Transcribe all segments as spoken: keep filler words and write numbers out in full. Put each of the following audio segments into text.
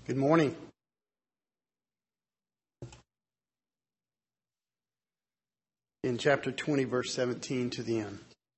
Good morning. In chapter twenty, verse seventeen to the end.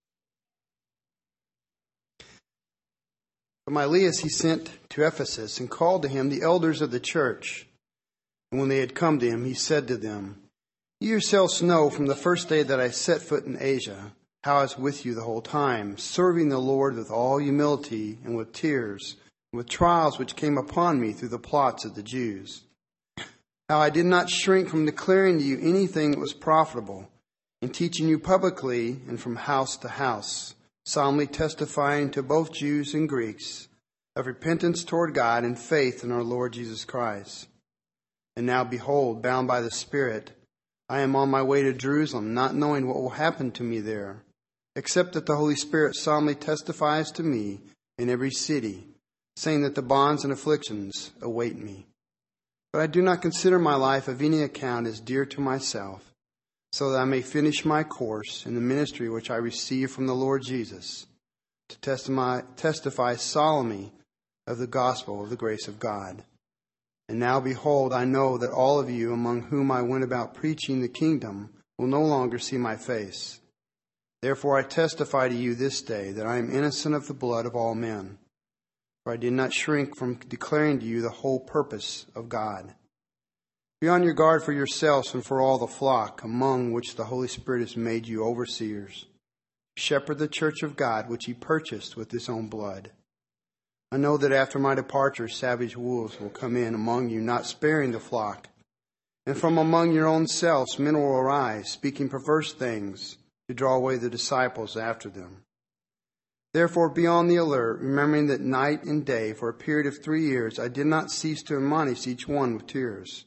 From Miletus he sent to Ephesus and called to him the elders of the church. And when they had come to him, he said to them, You yourselves know from the first day that I set foot in Asia, how I was with you the whole time, serving the Lord with all humility and with tears, and with trials which came upon me through the plots of the Jews. How I did not shrink from declaring to you anything that was profitable, in teaching you publicly and from house to house, solemnly testifying to both Jews and Greeks of repentance toward God and faith in our Lord Jesus Christ. And now behold, bound by the Spirit, I am on my way to Jerusalem, not knowing what will happen to me there, except that the Holy Spirit solemnly testifies to me in every city, saying that the bonds and afflictions await me. But I do not consider my life of any account as dear to myself, so that I may finish my course in the ministry which I received from the Lord Jesus, to testify, testify solemnly of the gospel of the grace of God. And now behold, I know that all of you among whom I went about preaching the kingdom will no longer see my face. Therefore I testify to you this day that I am innocent of the blood of all men. For I did not shrink from declaring to you the whole purpose of God. Be on your guard for yourselves and for all the flock, among which the Holy Spirit has made you overseers. Shepherd the church of God, which he purchased with his own blood. I know that after my departure, savage wolves will come in among you, not sparing the flock. And from among your own selves men will arise, speaking perverse things, to draw away the disciples after them. Therefore be on the alert, remembering that night and day, for a period of three years, I did not cease to admonish each one with tears.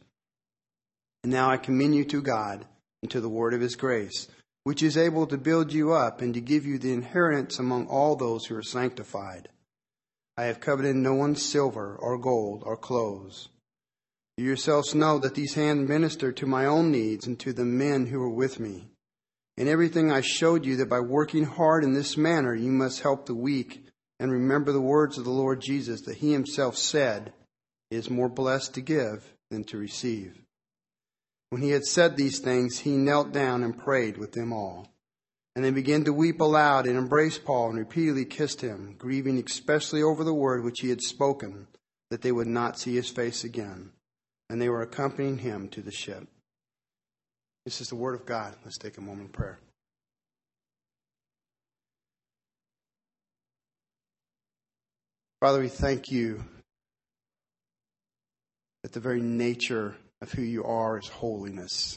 And now I commend you to God and to the word of his grace, which is able to build you up and to give you the inheritance among all those who are sanctified. I have coveted no one's silver or gold or clothes. You yourselves know that these hands minister to my own needs and to the men who were with me. In everything I showed you that by working hard in this manner you must help the weak, and remember the words of the Lord Jesus, that he himself said, It is more blessed to give than to receive. When he had said these things, he knelt down and prayed with them all. And they began to weep aloud and embraced Paul and repeatedly kissed him, grieving especially over the word which he had spoken, that they would not see his face again. And they were accompanying him to the ship. This is the word of God. Let's take a moment of prayer. Father, we thank you that the very nature of who you are is holiness.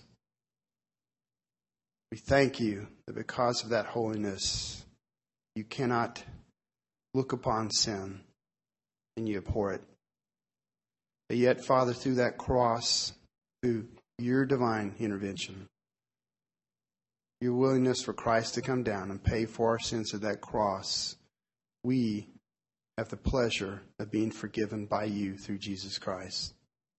We thank you that because of that holiness, you cannot look upon sin and you abhor it. But yet, Father, through that cross, through your divine intervention, your willingness for Christ to come down and pay for our sins at that cross, we have the pleasure of being forgiven by you through Jesus Christ.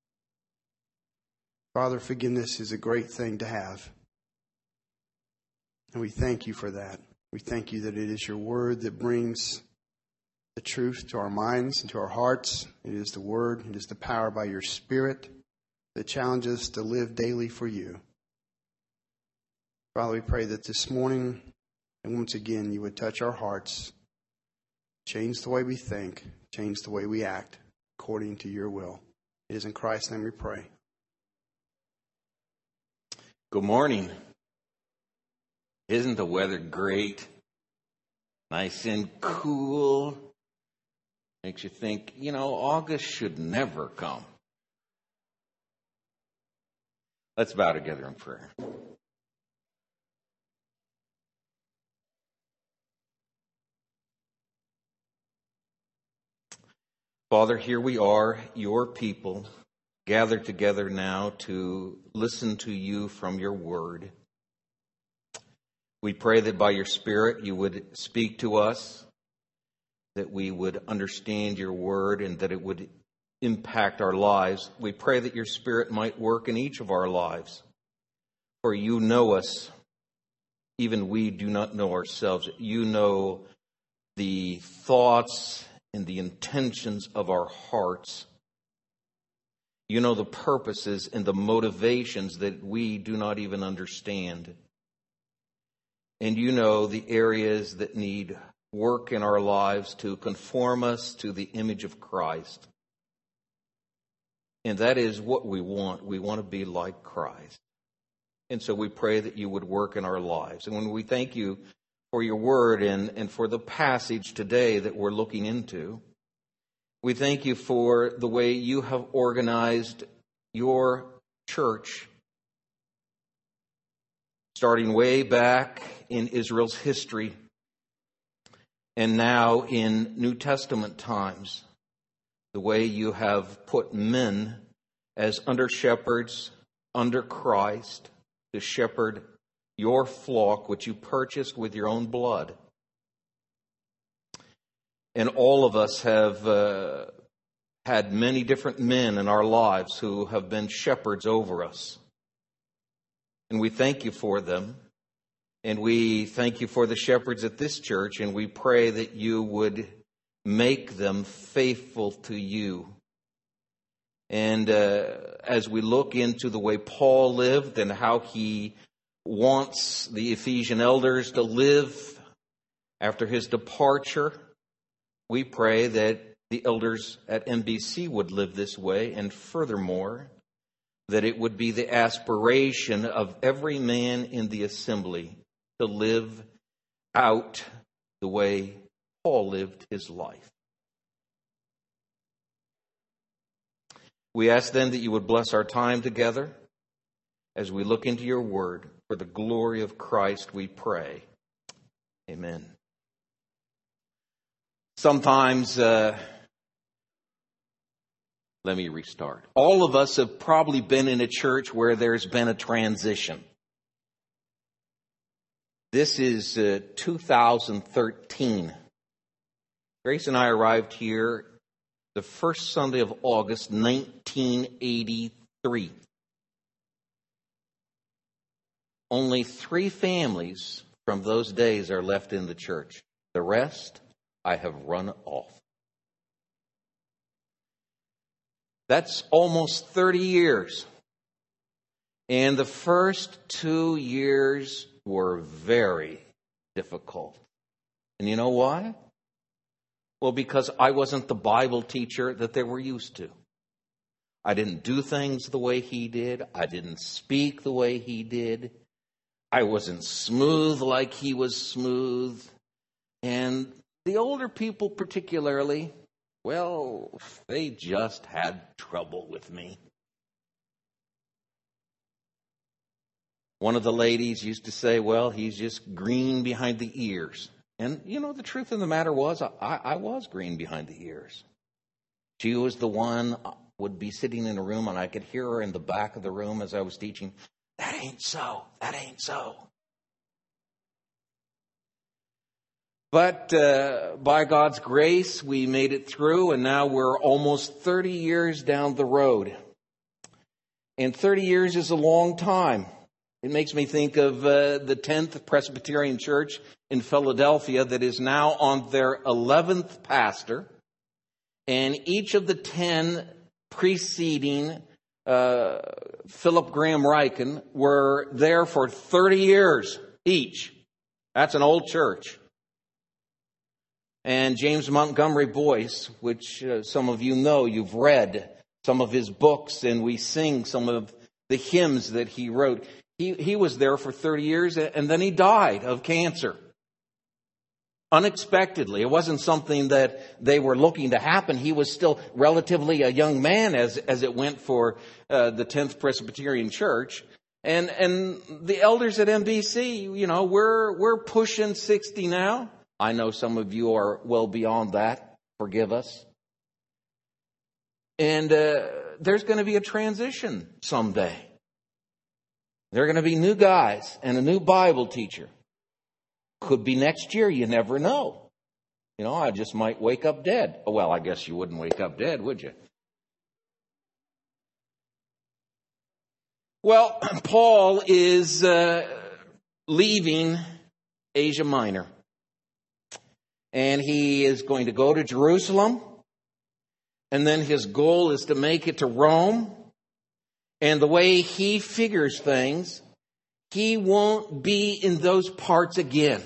Father, forgiveness is a great thing to have. And we thank you for that. We thank you that it is your word that brings the truth to our minds and to our hearts. It is the word, it is the power by your Spirit that challenges us to live daily for you. Father, we pray that this morning and once again you would touch our hearts, change the way we think, change the way we act according to your will. It is in Christ's name we pray. Good morning. Isn't the weather great? Nice and cool. Makes you think, you know, August should never come. Let's bow together in prayer. Father, here we are, your people, gathered together now to listen to you from your word. We pray that by your Spirit you would speak to us, that we would understand your word and that it would impact our lives. We pray that your Spirit might work in each of our lives. For you know us, even we do not know ourselves. You know the thoughts and the intentions of our hearts. You know the purposes and the motivations that we do not even understand. And you know the areas that need work in our lives to conform us to the image of Christ. And that is what we want. We want to be like Christ. And so we pray that you would work in our lives. And when we thank you for your word and, and for the passage today that we're looking into, we thank you for the way you have organized your church, starting way back in Israel's history and now in New Testament times, the way you have put men as under shepherds, under Christ, to shepherd your flock, which you purchased with your own blood. And all of us have uh, had many different men in our lives who have been shepherds over us. And we thank you for them. And we thank you for the shepherds at this church. And we pray that you would make them faithful to you. And uh, as we look into the way Paul lived and how he wants the Ephesian elders to live after his departure, we pray that the elders at M B C would live this way, and furthermore, that it would be the aspiration of every man in the assembly to live out the way Paul lived his life. We ask then that you would bless our time together as we look into your word. For the glory of Christ we pray. Amen. Sometimes, uh, let me restart. All of us have probably been in a church where there's been a transition. This is uh, two thousand thirteen. Grace and I arrived here the first Sunday of August, nineteen eighty-three. Only three families from those days are left in the church. The rest, I have run off. That's almost thirty years. And the first two years were very difficult. And you know why? Well, because I wasn't the Bible teacher that they were used to. I didn't do things the way he did. I didn't speak the way he did. I wasn't smooth like he was smooth. And the older people particularly, well, they just had trouble with me. One of the ladies used to say, well, he's just green behind the ears. And, you know, the truth of the matter was, I, I was green behind the ears. She was the one, would be sitting in a room, and I could hear her in the back of the room as I was teaching. That ain't so. That ain't so. But uh, by God's grace, we made it through, and now we're almost thirty years down the road. And thirty years is a long time. It makes me think of uh, the tenth Presbyterian Church in Philadelphia that is now on their eleventh pastor. And each of the ten preceding uh, Philip Graham Ryken were there for thirty years each. That's an old church. And James Montgomery Boyce, which uh, some of you know, you've read some of his books, and we sing some of the hymns that he wrote. He, he was there for thirty years, and then he died of cancer. Unexpectedly. It wasn't something that they were looking to happen. He was still relatively a young man as, as it went for uh, the tenth Presbyterian Church. And and the elders at M B C, you know, we're we're pushing sixty now. I know some of you are well beyond that. Forgive us. And uh, there's going to be a transition someday. There are going to be new guys and a new Bible teacher. Could be next year. You never know. You know, I just might wake up dead. Oh, well, I guess you wouldn't wake up dead, would you? Well, Paul is uh, leaving Asia Minor. And he is going to go to Jerusalem. And then his goal is to make it to Rome. And the way he figures things, he won't be in those parts again.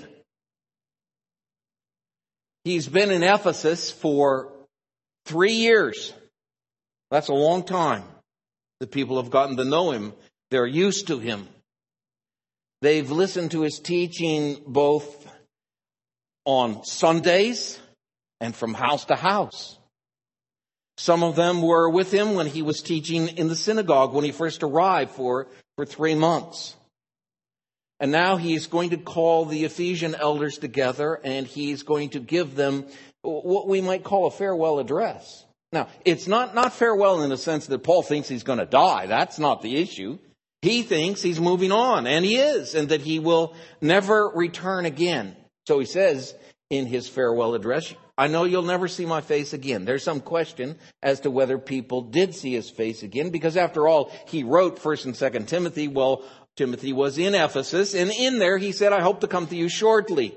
He's been in Ephesus for three years. That's a long time. The people have gotten to know him. They're used to him. They've listened to his teaching both on Sundays and from house to house. Some of them were with him when he was teaching in the synagogue when he first arrived for, for three months. And now he's going to call the Ephesian elders together, and he's going to give them what we might call a farewell address. Now, it's not, not farewell in the sense that Paul thinks he's going to die. That's not the issue. He thinks he's moving on, and he is, and that he will never return again. So he says in his farewell address, I know you'll never see my face again. There's some question as to whether people did see his face again, because after all, he wrote First and Second Timothy. Well, Timothy was in Ephesus, and in there he said, I hope to come to you shortly.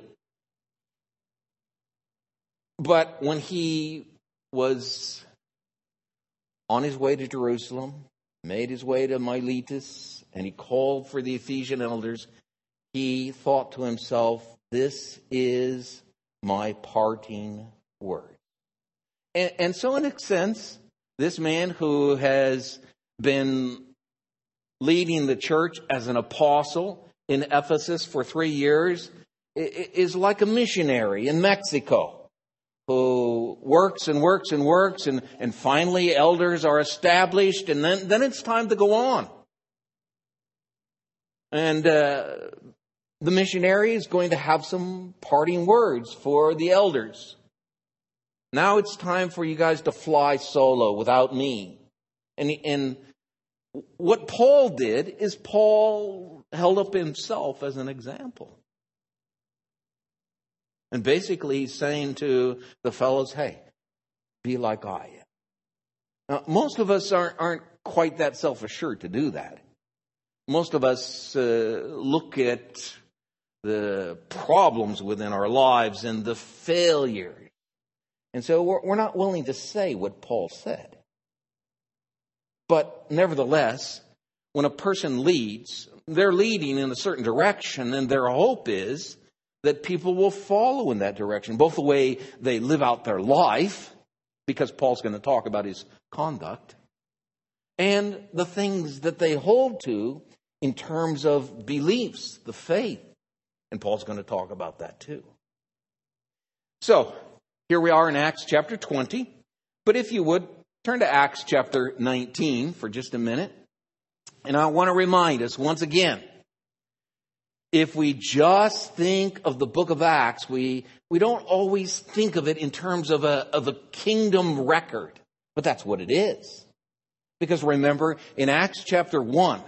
But when he was on his way to Jerusalem, made his way to Miletus, and he called for the Ephesian elders, he thought to himself, this is my parting word. And, and so in a sense, this man who has been leading the church as an apostle in Ephesus for three years is like a missionary in Mexico who works and works and works, and, and finally elders are established, and then, then it's time to go on. And uh, the missionary is going to have some parting words for the elders. Now it's time for you guys to fly solo without me. And, and what Paul did is Paul held up himself as an example. And basically he's saying to the fellows, hey, be like I am. Now, most of us aren't, aren't quite that self-assured to do that. Most of us uh, look at the problems within our lives and the failures. And so we're, we're not willing to say what Paul said. But nevertheless, when a person leads, they're leading in a certain direction, and their hope is that people will follow in that direction, both the way they live out their life, because Paul's going to talk about his conduct, and the things that they hold to in terms of beliefs, the faith. And Paul's going to talk about that too. So, here we are in Acts chapter twenty. But if you would, turn to Acts chapter nineteen for just a minute. And I want to remind us once again, if we just think of the book of Acts, we, we don't always think of it in terms of a, of a kingdom record. But that's what it is. Because remember, in Acts chapter one,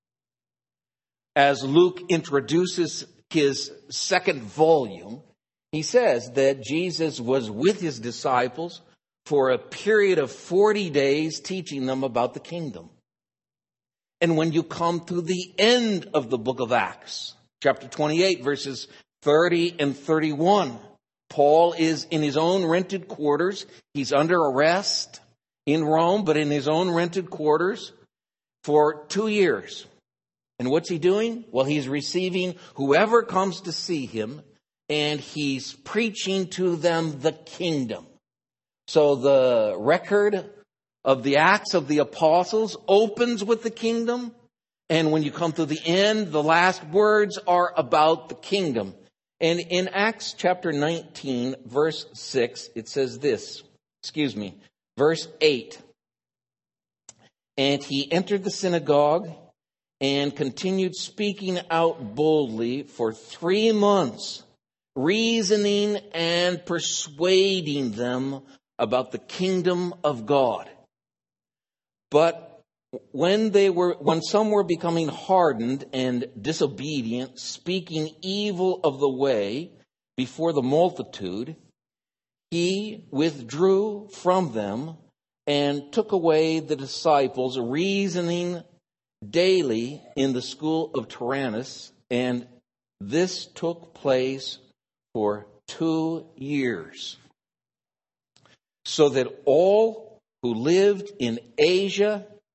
as Luke introduces his second volume, he says that Jesus was with his disciples for a period of forty days, teaching them about the kingdom. And when you come to the end of the book of Acts, chapter twenty-eight, verses thirty and thirty-one, Paul is in his own rented quarters. He's under arrest in Rome, but in his own rented quarters for two years. And what's he doing? Well, he's receiving whoever comes to see him, and he's preaching to them the kingdom. So the record of the Acts of the Apostles opens with the kingdom. And when you come to the end, the last words are about the kingdom. And in Acts chapter nineteen, verse six, it says this, excuse me, verse eight. And he entered the synagogue and continued speaking out boldly for three months, reasoning and persuading them about the kingdom of God. But when they were, when some were becoming hardened and disobedient, speaking evil of the way before the multitude, he withdrew from them and took away the disciples, reasoning daily in the school of Tyrannus, and this took place for two years. So that all who lived in Asia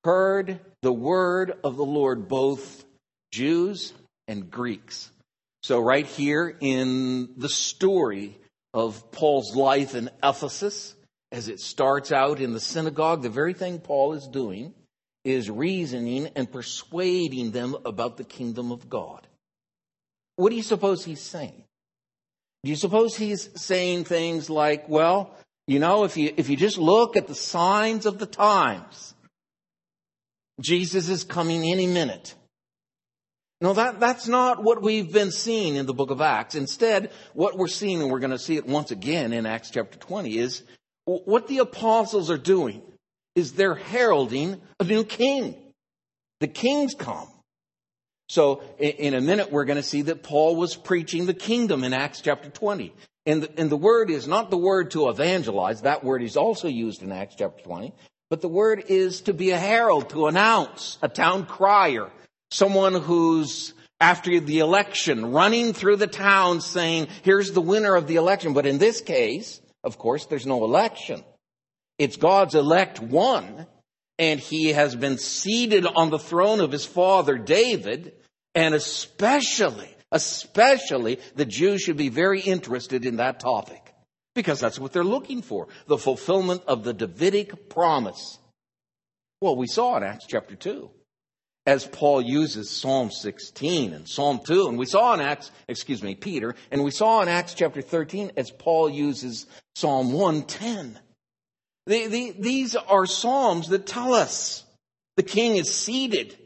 heard the word of the Lord, both Jews and Greeks. So right here in the story of Paul's life in Ephesus, as it starts out in the synagogue, the very thing Paul is doing is reasoning and persuading them about the kingdom of God. What do you suppose he's saying? Do you suppose he's saying things like, well, you know, if you if you just look at the signs of the times, Jesus is coming any minute. No, that, that's not what we've been seeing in the book of Acts. Instead, what we're seeing, and we're going to see it once again in Acts chapter twenty, is what the apostles are doing is they're heralding a new king. The king's come. So in a minute, we're going to see that Paul was preaching the kingdom in Acts chapter twenty. And the, and the word is not the word to evangelize. That word is also used in Acts chapter twenty. But the word is to be a herald, to announce, a town crier, someone who's after the election running through the town saying, here's the winner of the election. But in this case, of course, there's no election. It's God's elect one, and he has been seated on the throne of his father David, and especially, especially the Jews should be very interested in that topic. Because that's what they're looking for, the fulfillment of the Davidic promise. Well, we saw in Acts chapter two, as Paul uses Psalm sixteen and Psalm two, and we saw in Acts, excuse me, Peter, and we saw in Acts chapter thirteen as Paul uses Psalm one ten. The, the, these are psalms that tell us the king is seated.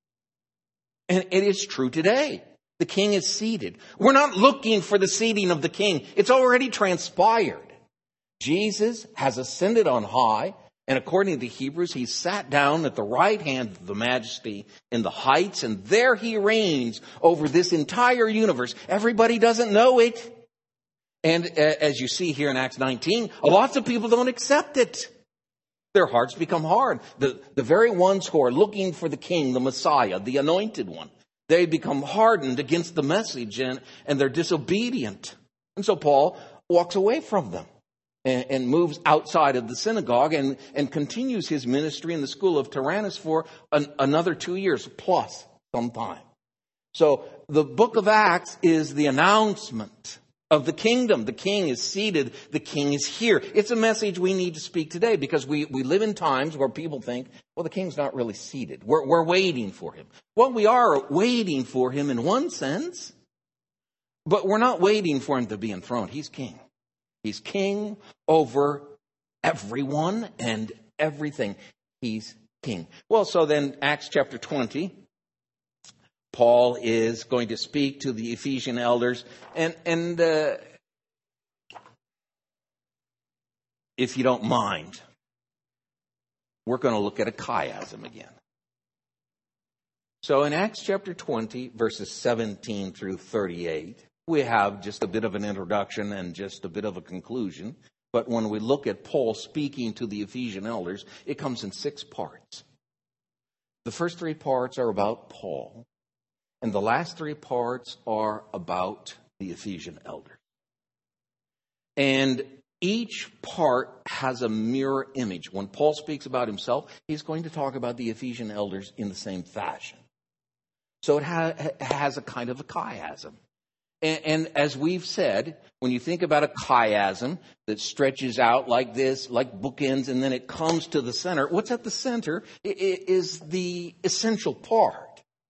And it is true today. The king is seated. We're not looking for the seating of the king. It's already transpired. Jesus has ascended on high, and according to Hebrews, he sat down at the right hand of the majesty in the heights, and there he reigns over this entire universe. Everybody doesn't know it. And as you see here in Acts nineteen, lots of people don't accept it. Their hearts become hard. The, the very ones who are looking for the king, the Messiah, the anointed one, they become hardened against the message, and, and they're disobedient. And so Paul walks away from them and, and moves outside of the synagogue and, and continues his ministry in the school of Tyrannus for an, another two years plus sometime. So the book of Acts is the announcement of the kingdom. The king is seated. The king is here. It's a message we need to speak today because we, we live in times where people think, well, the king's not really seated. We're, we're waiting for him. Well, we are waiting for him in one sense, but we're not waiting for him to be enthroned. He's king. He's king over everyone and everything. He's king. Well, so then Acts chapter twenty, Paul is going to speak to the Ephesian elders. And, and uh, if you don't mind, we're going to look at a chiasm again. So in Acts chapter twenty, verses seventeen through thirty-eight, we have just a bit of an introduction and just a bit of a conclusion. But when we look at Paul speaking to the Ephesian elders, it comes in six parts. The first three parts are about Paul. And the last three parts are about the Ephesian elders. And each part has a mirror image. When Paul speaks about himself, he's going to talk about the Ephesian elders in the same fashion. So it ha- has a kind of a chiasm. And, and as we've said, when you think about a chiasm that stretches out like this, like bookends, and then it comes to the center, what's at the center is the essential part.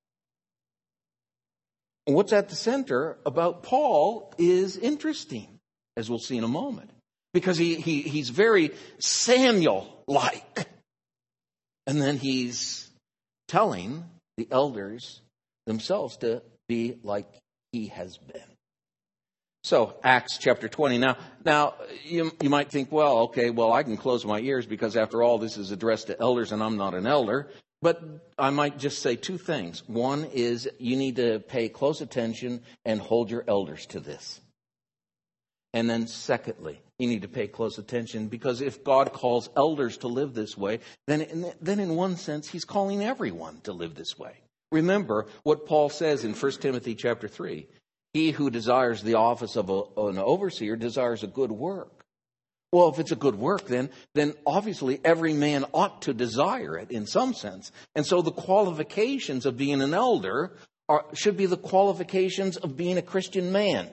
What's at the center about Paul is interesting, as we'll see in a moment, because he, he he's very Samuel-like. And then he's telling the elders themselves to be like he has been. So, Acts chapter twenty. Now, now you, you might think, well, okay, well, I can close my ears because after all, this is addressed to elders and I'm not an elder. But I might just say two things. One is you need to pay close attention and hold your elders to this. And then secondly, you need to pay close attention because if God calls elders to live this way, then in, then in one sense, he's calling everyone to live this way. Remember what Paul says in First Timothy chapter three. He who desires the office of a, an overseer desires a good work. Well, if it's a good work, then, then obviously every man ought to desire it in some sense. And so the qualifications of being an elder are, should be the qualifications of being a Christian man.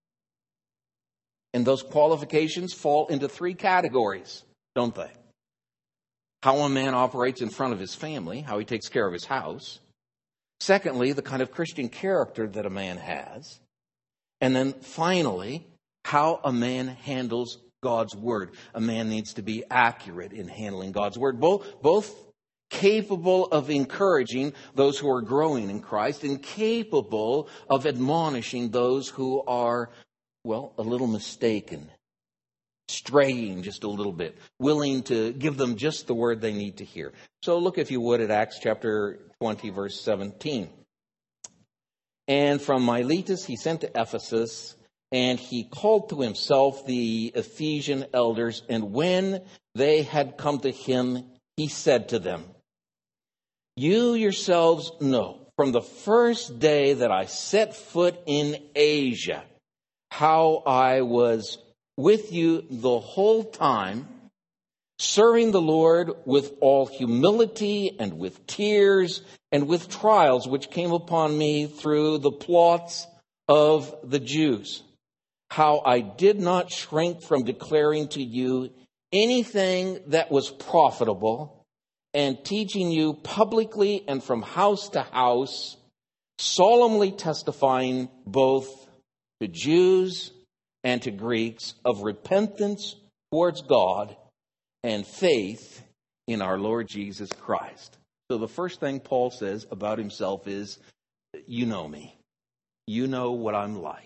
And those qualifications fall into three categories, don't they? How a man operates in front of his family, how he takes care of his house. Secondly, the kind of Christian character that a man has. And then finally, how a man handles God's word. A man needs to be accurate in handling God's word, both, both capable of encouraging those who are growing in Christ and capable of admonishing those who are, well, a little mistaken, straying just a little bit, willing to give them just the word they need to hear. So look, if you would, at Acts chapter twenty, verse seventeen. And from Miletus he sent to Ephesus, and he called to himself the Ephesian elders, and when they had come to him, he said to them, "You yourselves know from the first day that I set foot in Asia, how I was with you the whole time, serving the Lord with all humility and with tears and with trials which came upon me through the plots of the Jews. How I did not shrink from declaring to you anything that was profitable, and teaching you publicly and from house to house, solemnly testifying both to Jews and to Greeks of repentance towards God and faith in our Lord Jesus Christ." So the first thing Paul says about himself is, you know me. You know what I'm like.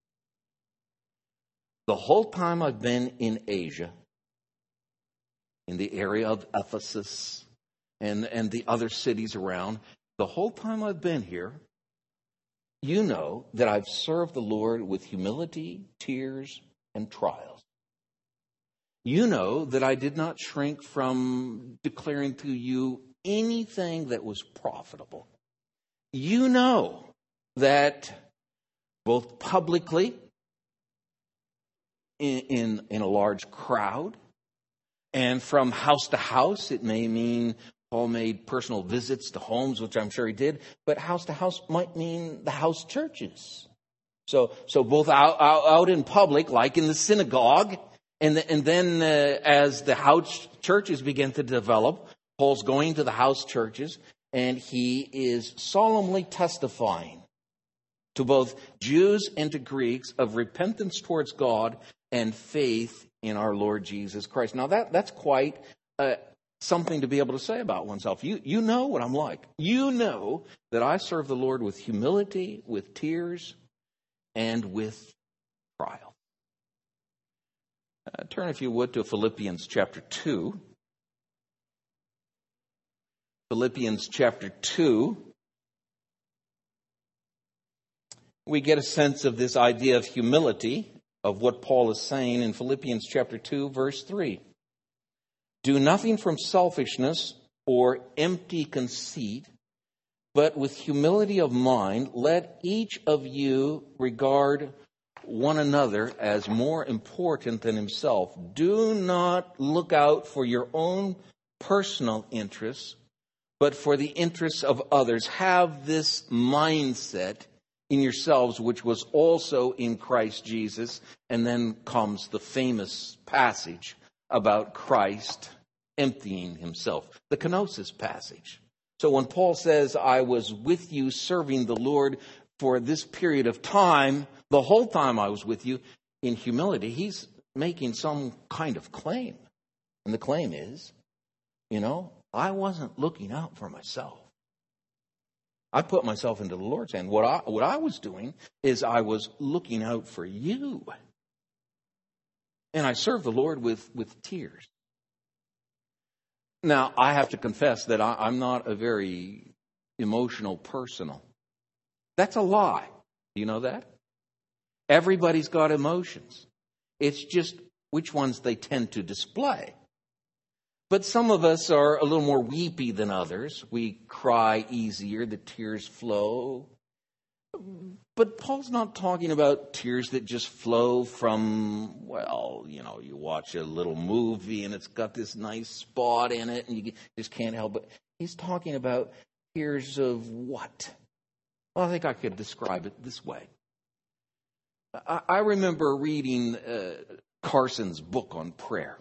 The whole time I've been in Asia, in the area of Ephesus and, and the other cities around, the whole time I've been here, you know that I've served the Lord with humility, tears, and trials. You know that I did not shrink from declaring to you anything that was profitable. You know that both publicly, in, in, in a large crowd, and from house to house, it may mean Paul made personal visits to homes, which I'm sure he did, but house to house might mean the house churches. So, so both out, out, out in public, like in the synagogue, and, the, and then uh, as the house churches begin to develop, Paul's going to the house churches, and he is solemnly testifying to both Jews and to Greeks of repentance towards God and faith in our Lord Jesus Christ. Now that that's quite uh, something to be able to say about oneself. You you know what I'm like. You know that I serve the Lord with humility, with tears, and with trial. Uh, turn, if you would, to Philippians chapter two. Philippians chapter two. We get a sense of this idea of humility, of what Paul is saying in Philippians chapter two, verse three. "Do nothing from selfishness or empty conceit, but with humility of mind, let each of you regard one another as more important than himself. Do not look out for your own personal interests, but for the interests of others. Have this mindset in yourselves, which was also in Christ Jesus." And then comes the famous passage about Christ emptying himself, the kenosis passage. So when Paul says, "I was with you serving the Lord for this period of time, the whole time I was with you in humility," he's making some kind of claim. And the claim is, you know, I wasn't looking out for myself. I put myself into the Lord's hand. What I, what I was doing is I was looking out for you. And I served the Lord with, with tears. Now, I have to confess that I, I'm not a very emotional person. That's a lie. Do you know that? Everybody's got emotions. It's just which ones they tend to display. But some of us are a little more weepy than others. We cry easier, the tears flow. But Paul's not talking about tears that just flow from, well, you know, you watch a little movie and it's got this nice spot in it and you just can't help it. He's talking about tears of what? Well, I think I could describe it this way. I, I remember reading uh, Carson's book on prayer.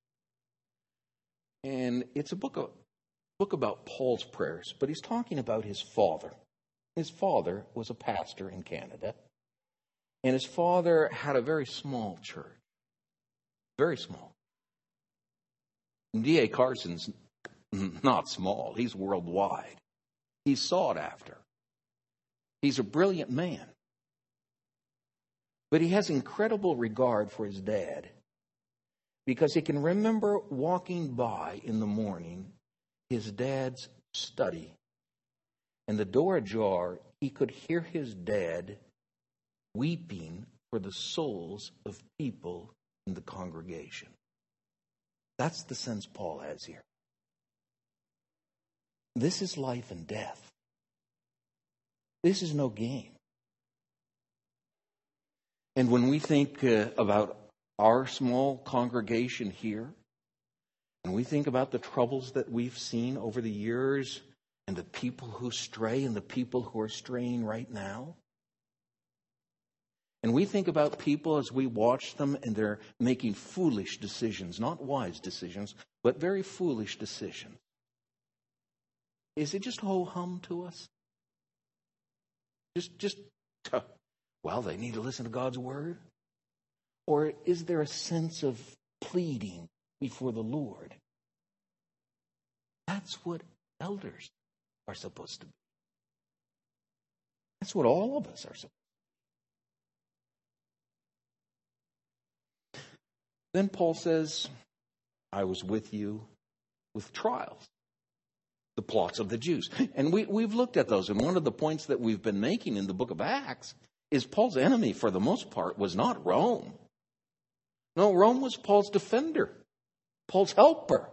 And it's a book, of, book about Paul's prayers, but he's talking about his father. His father was a pastor in Canada, and his father had a very small church. Very small. D A Carson's not small. He's worldwide. He's sought after. He's a brilliant man. But he has incredible regard for his dad because he can remember walking by in the morning his dad's study. And the door ajar, he could hear his dad weeping for the souls of people in the congregation. That's the sense Paul has here. This is life and death. This is no game. And when we think uh, about our small congregation here, and we think about the troubles that we've seen over the years, and the people who stray and the people who are straying right now. And we think about people as we watch them and they're making foolish decisions, not wise decisions, but very foolish decisions. Is it just ho-hum to us? Just, just, well, they need to listen to God's word? Or is there a sense of pleading before the Lord? That's what elders are supposed to be. That's what all of us are supposed to be. Then Paul says, I was with you with trials, the plots of the Jews. And we, we've looked at those. And one of the points that we've been making in the book of Acts is Paul's enemy, for the most part, was not Rome. No, Rome was Paul's defender, Paul's helper.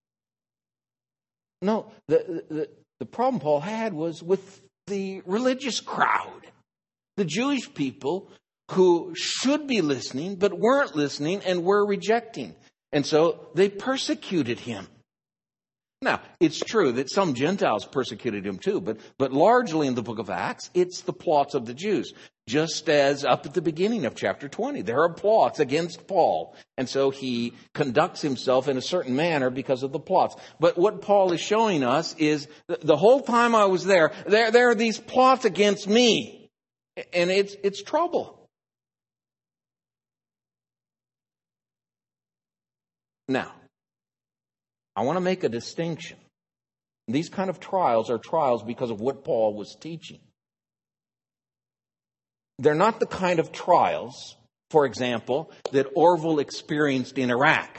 No, the, the, the problem Paul had was with the religious crowd, the Jewish people who should be listening but weren't listening and were rejecting. And so they persecuted him. Now, it's true that some Gentiles persecuted him too, but, but largely in the book of Acts, it's the plots of the Jews. Just as up at the beginning of chapter twenty, there are plots against Paul. And so he conducts himself in a certain manner because of the plots. But what Paul is showing us is the whole time I was there, there, there are these plots against me. And it's, it's trouble. Now, I want to make a distinction. These kind of trials are trials because of what Paul was teaching. They're not the kind of trials, for example, that Orville experienced in Iraq.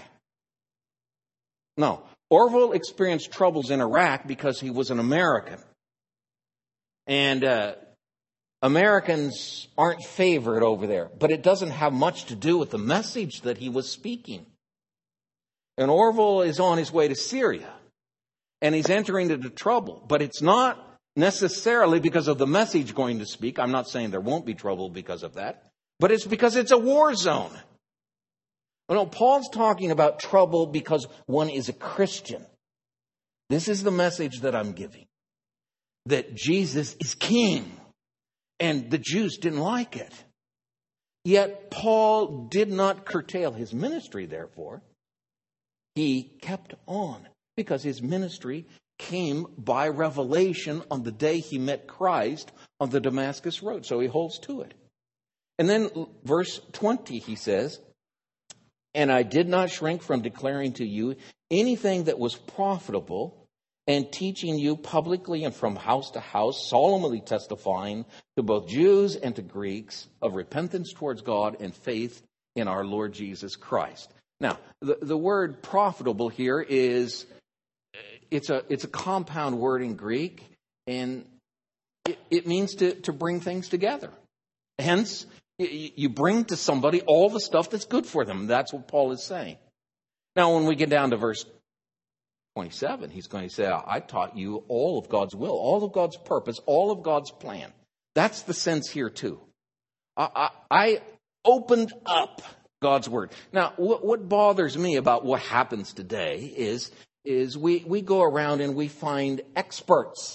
No, Orville experienced troubles in Iraq because he was an American. And uh, Americans aren't favored over there. But it doesn't have much to do with the message that he was speaking. And Orville is on his way to Syria. And he's entering into trouble. But it's not necessarily because of the message going to speak. I'm not saying there won't be trouble because of that. But it's because it's a war zone. Well, no, Paul's talking about trouble because one is a Christian. This is the message that I'm giving. That Jesus is king. And the Jews didn't like it. Yet Paul did not curtail his ministry, therefore. He kept on because his ministry came by revelation on the day he met Christ on the Damascus Road. So he holds to it. And then verse twenty, he says, and I did not shrink from declaring to you anything that was profitable and teaching you publicly and from house to house, solemnly testifying to both Jews and to Greeks of repentance towards God and faith in our Lord Jesus Christ. Now, the, the word profitable here is, it's a it's a compound word in Greek, and it, it means to, to bring things together. Hence, you bring to somebody all the stuff that's good for them. That's what Paul is saying. Now, when we get down to verse twenty-seven, he's going to say, I taught you all of God's will, all of God's purpose, all of God's plan. That's the sense here too. I, I, I opened up God's Word. Now, what, what bothers me about what happens today is, is we, we go around and we find experts.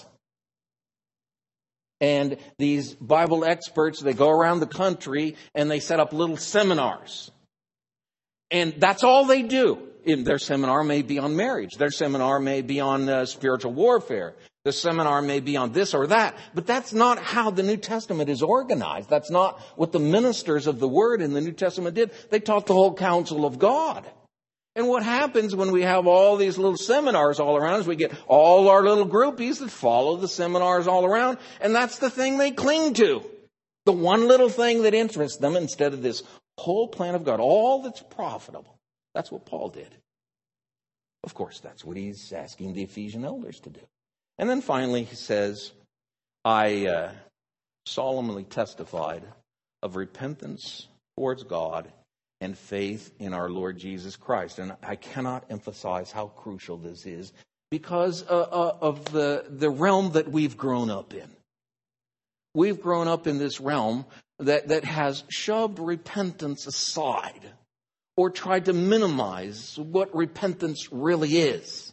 And these Bible experts, they go around the country and they set up little seminars. And that's all they do. In their seminar may be on marriage. Their seminar may be on uh, spiritual warfare. The seminar may be on this or that. But that's not how the New Testament is organized. That's not what the ministers of the Word in the New Testament did. They taught the whole counsel of God. And what happens when we have all these little seminars all around is we get all our little groupies that follow the seminars all around. And that's the thing they cling to. The one little thing that interests them instead of this whole plan of God. All that's profitable. That's what Paul did. Of course, that's what he's asking the Ephesian elders to do. And then finally he says, I uh, solemnly testified of repentance towards God and faith in our Lord Jesus Christ. And I cannot emphasize how crucial this is because uh, uh, of the, the realm that we've grown up in. We've grown up in this realm that, that has shoved repentance aside or tried to minimize what repentance really is.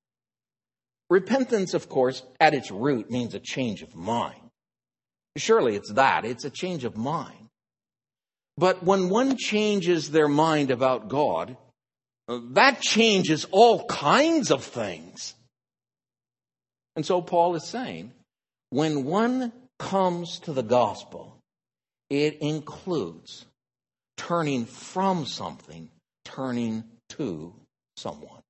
Repentance, of course, at its root means a change of mind. Surely it's that. It's a change of mind. But when one changes their mind about God, that changes all kinds of things. And so Paul is saying, when one comes to the gospel, it includes turning from something, turning to someone.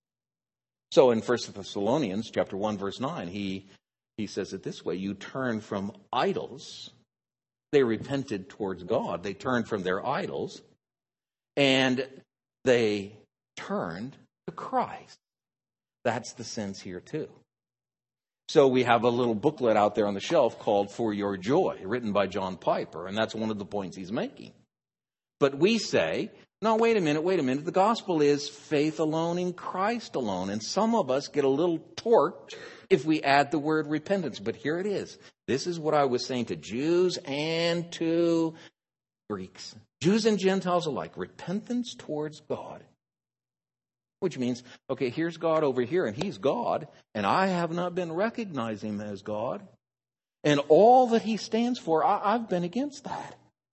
So in First Thessalonians chapter one, verse nine, he, he says it this way, you turn from idols. They repented towards God. They turned from their idols and they turned to Christ. That's the sense here too. So we have a little booklet out there on the shelf called For Your Joy, written by John Piper, and that's one of the points he's making. But we say, no, wait a minute, wait a minute. The gospel is faith alone in Christ alone. And some of us get a little torqued if we add the word repentance. But here it is. This is what I was saying to Jews and to Greeks. Jews and Gentiles alike. Repentance towards God. Which means, okay, here's God over here and he's God. And I have not been recognizing him as God. And all that he stands for, I, I've been against that.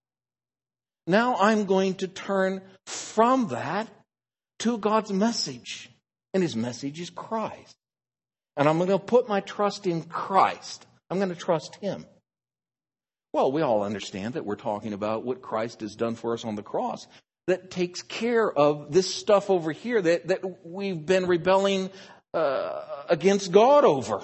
Now I'm going to turn from that to God's message. And his message is Christ. And I'm going to put my trust in Christ. I'm going to trust him. Well, we all understand that we're talking about what Christ has done for us on the cross. That takes care of this stuff over here that, that we've been rebelling uh, against God over.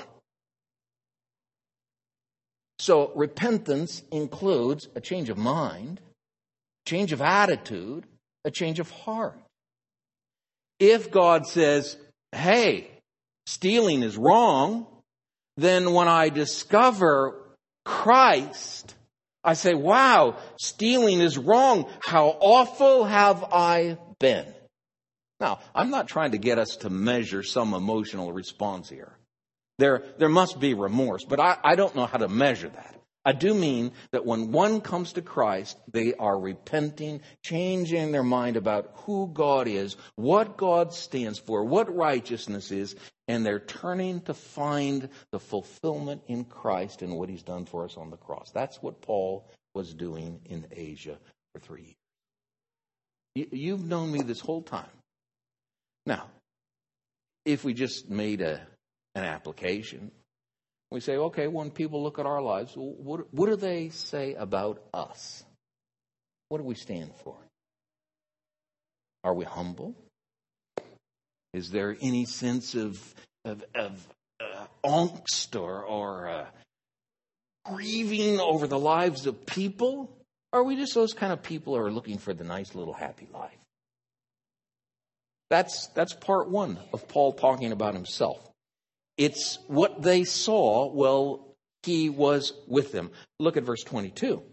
So repentance includes a change of mind, change of attitude, a change of heart. If God says, hey, stealing is wrong, then when I discover Christ, I say, wow, stealing is wrong. How awful have I been? Now, I'm not trying to get us to measure some emotional response here. There, there must be remorse, but I, I don't know how to measure that. I do mean that when one comes to Christ, they are repenting, changing their mind about who God is, what God stands for, what righteousness is, and they're turning to find the fulfillment in Christ and what he's done for us on the cross. That's what Paul was doing in Asia for three years. You've known me this whole time. Now, if we just made a, an application, we say, okay, when people look at our lives, what, what do they say about us? What do we stand for? Are we humble? Is there any sense of, of, of uh, angst or, or uh, grieving over the lives of people? Or are we just those kind of people who are looking for the nice little happy life? That's, that's part one of Paul talking about himself. It's what they saw while he was with them. Look at verse twenty-two.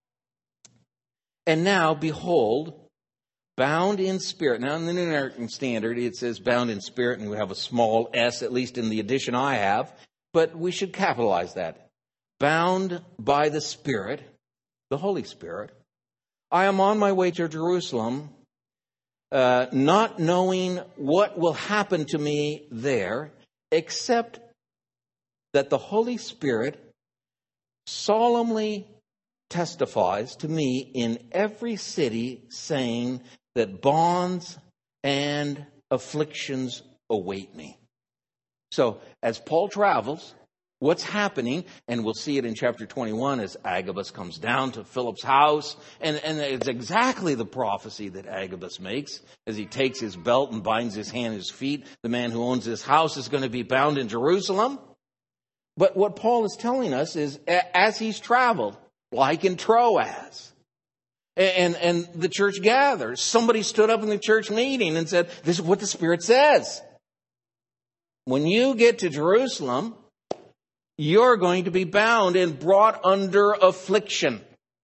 And now, behold, bound in spirit. Now, in the New American Standard, it says bound in spirit, and we have a small s, at least in the edition I have. But we should capitalize that. bound by the Spirit, the Holy Spirit, I am on my way to Jerusalem, uh, not knowing what will happen to me there, except that the Holy Spirit solemnly testifies to me in every city, saying that bonds and afflictions await me. So, as Paul travels, what's happening, and we'll see it in chapter twenty-one as Agabus comes down to Philip's house, and, and it's exactly the prophecy that Agabus makes as he takes his belt and binds his hand and his feet. The man who owns this house is going to be bound in Jerusalem. But what Paul is telling us is, as he's traveled, like in Troas, and, and the church gathers, somebody stood up in the church meeting and said, this is what the Spirit says. When you get to Jerusalem, you're going to be bound and brought under affliction.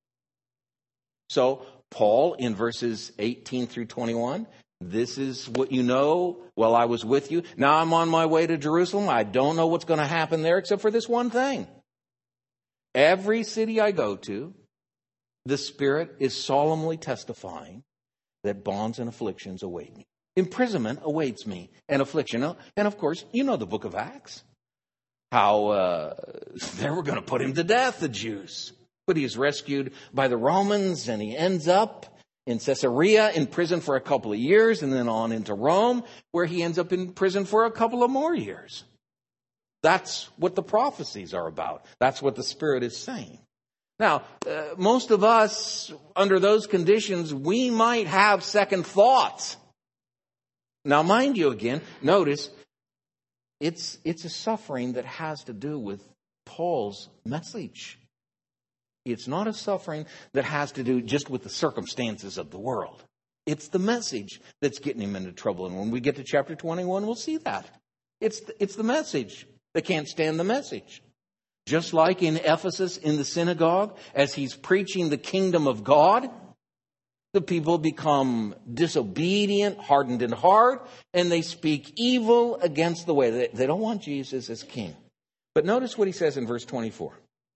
So Paul, in verses eighteen through twenty-one, this is what you know while I was with you. Now I'm on my way to Jerusalem. I don't know what's going to happen there except for this one thing. Every city I go to, the Spirit is solemnly testifying that bonds and afflictions await me. Imprisonment awaits me and affliction. And of course, you know the book of Acts. How uh, they were going to put him to death, the Jews. But he is rescued by the Romans, and he ends up in Caesarea in prison for a couple of years, and then on into Rome, where he ends up in prison for a couple of more years. That's what the prophecies are about. That's what the Spirit is saying. Now, uh, most of us, under those conditions, we might have second thoughts. Now, mind you again, notice, It's it's a suffering that has to do with Paul's message. It's not a suffering that has to do just with the circumstances of the world. It's the message that's getting him into trouble. And when we get to chapter twenty-one, we'll see that. It's the, it's the message. They can't stand the message. Just like in Ephesus in the synagogue, as he's preaching the kingdom of God, the people become disobedient, hardened in heart, and they speak evil against the way. They, they don't want Jesus as king. But notice what he says in verse twenty-four.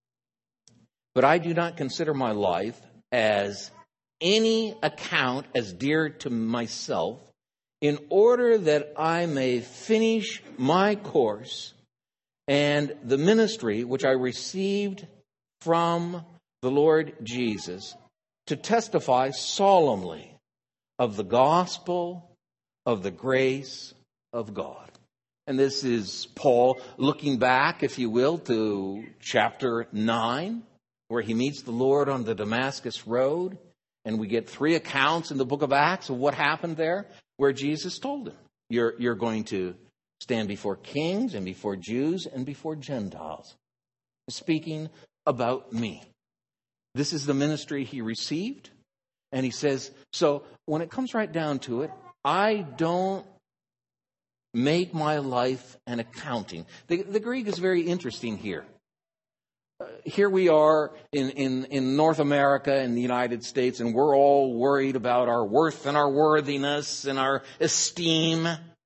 But I do not consider my life as any account as dear to myself, in order that I may finish my course and the ministry which I received from the Lord Jesus, to testify solemnly of the gospel of the grace of God. And this is Paul looking back, if you will, to chapter nine, where he meets the Lord on the Damascus Road. And we get three accounts in the book of Acts of what happened there, where Jesus told him, you're, you're going to stand before kings and before Jews and before Gentiles, speaking about me. This is the ministry he received. And he says, so when it comes right down to it, I don't make my life an accounting. The, the Greek is very interesting here. Uh, here we are in, in, in North America, in the United States, and we're all worried about our worth and our worthiness and our esteem.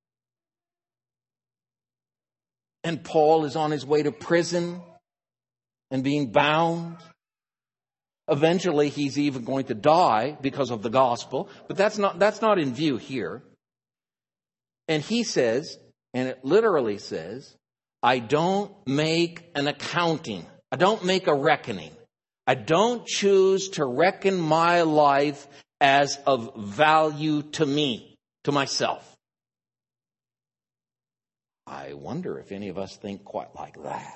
And Paul is on his way to prison and being bound. Eventually, he's even going to die because of the gospel, but that's not, that's not in view here. And he says, and it literally says, I don't make an accounting. I don't make a reckoning. I don't choose to reckon my life as of value to me, to myself. I wonder if any of us think quite like that.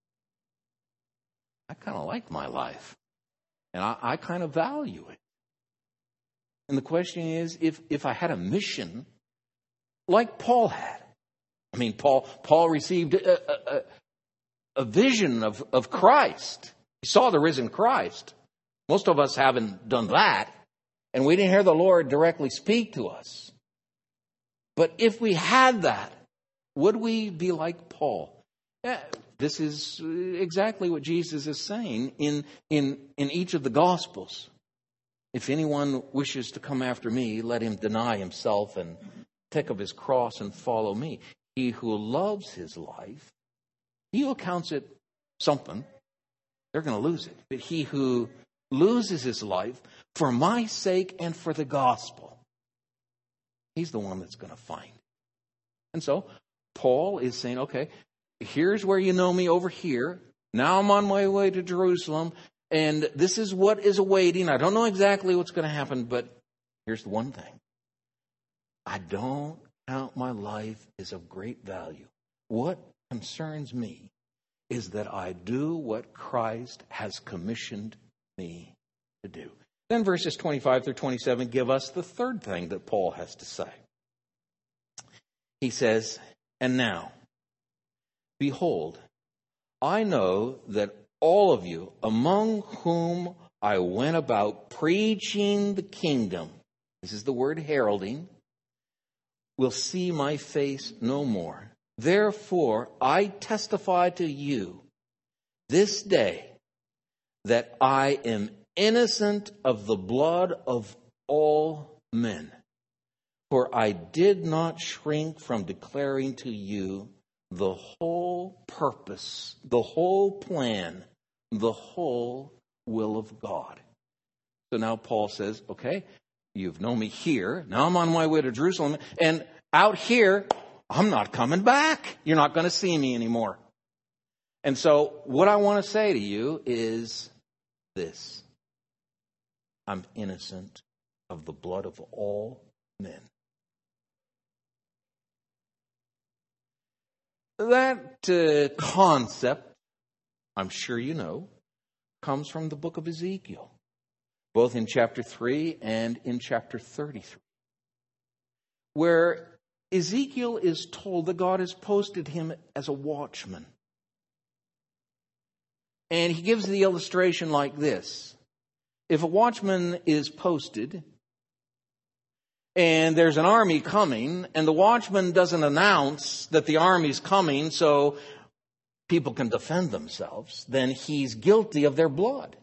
I kind of like my life. And I, I kind of value it. And the question is, if, if I had a mission like Paul had. I mean, Paul Paul received a, a, a vision of, of Christ. He saw the risen Christ. Most of us haven't done that. And we didn't hear the Lord directly speak to us. But if we had that, would we be like Paul? Yeah, this is exactly what Jesus is saying in, in, in each of the Gospels. If anyone wishes to come after me, let him deny himself and take up his cross and follow me. He who loves his life, he who counts it something, they're going to lose it. But he who loses his life for my sake and for the gospel, he's the one that's going to find it. And so Paul is saying, okay, here's where you know me over here. Now I'm on my way to Jerusalem, and this is what is awaiting. I don't know exactly what's going to happen, but here's the one thing. I don't count my life as of great value. What concerns me is that I do what Christ has commissioned me to do. Then verses twenty-five through twenty-seven give us the third thing that Paul has to say. He says, and now, behold, I know that all of you among whom I went about preaching the kingdom, this is the word heralding, will see my face no more. Therefore, I testify to you this day that I am innocent of the blood of all men. For I did not shrink from declaring to you the whole purpose, the whole plan, the whole will of God. So now Paul says, okay, you've known me here. Now I'm on my way to Jerusalem. And out here, I'm not coming back. You're not going to see me anymore. And so what I want to say to you is this. I'm innocent of the blood of all men. That uh, concept, I'm sure you know, comes from the book of Ezekiel, both in chapter three and in chapter thirty-three, where Ezekiel is told that God has posted him as a watchman. And he gives the illustration like this. If a watchman is posted and there's an army coming, and the watchman doesn't announce that the army's coming so people can defend themselves, then he's guilty of their blood.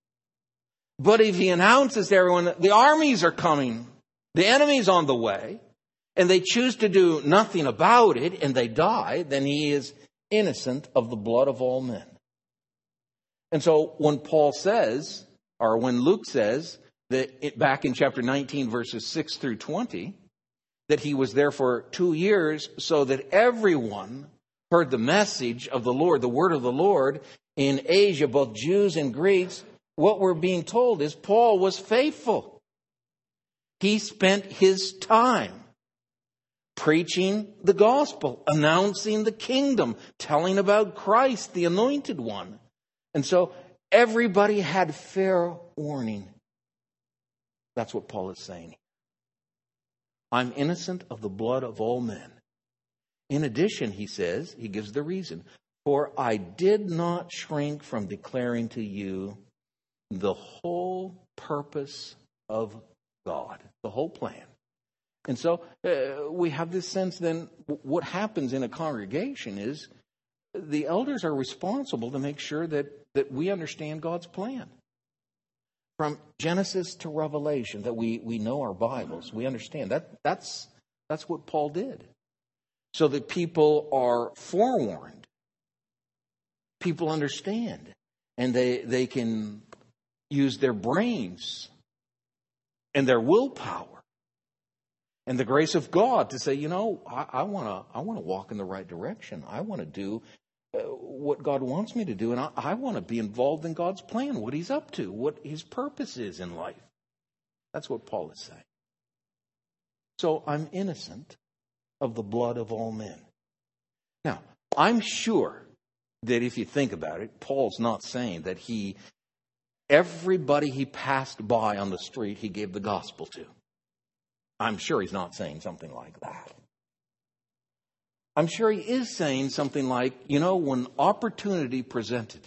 But if he announces to everyone that the armies are coming, the enemy's on the way, and they choose to do nothing about it, and they die, then he is innocent of the blood of all men. And so when Paul says, or when Luke says, that it, back in chapter nineteen, verses six through twenty, that he was there for two years so that everyone heard the message of the Lord, the word of the Lord in Asia, both Jews and Greeks, what we're being told is Paul was faithful. He spent his time preaching the gospel, announcing the kingdom, telling about Christ, the anointed one. And so everybody had fair warning. That's what Paul is saying. I'm innocent of the blood of all men. In addition, he says, he gives the reason, for I did not shrink from declaring to you the whole purpose of God, the whole plan. And so uh, we have this sense then what happens in a congregation is the elders are responsible to make sure that, that we understand God's plan. From Genesis to Revelation, that we, we know our Bibles, we understand. That that's that's what Paul did. So that people are forewarned. People understand. And they, they can use their brains and their willpower and the grace of God to say, you know, I, I want to I want to walk in the right direction. I want to do what God wants me to do, and I, I want to be involved in God's plan, what he's up to, what his purpose is in life. That's what Paul is saying. So I'm innocent of the blood of all men. Now, I'm sure that if you think about it, Paul's not saying that he, everybody he passed by on the street, he gave the gospel to. I'm sure he's not saying something like that. I'm sure he is saying something like, you know, when opportunity presented,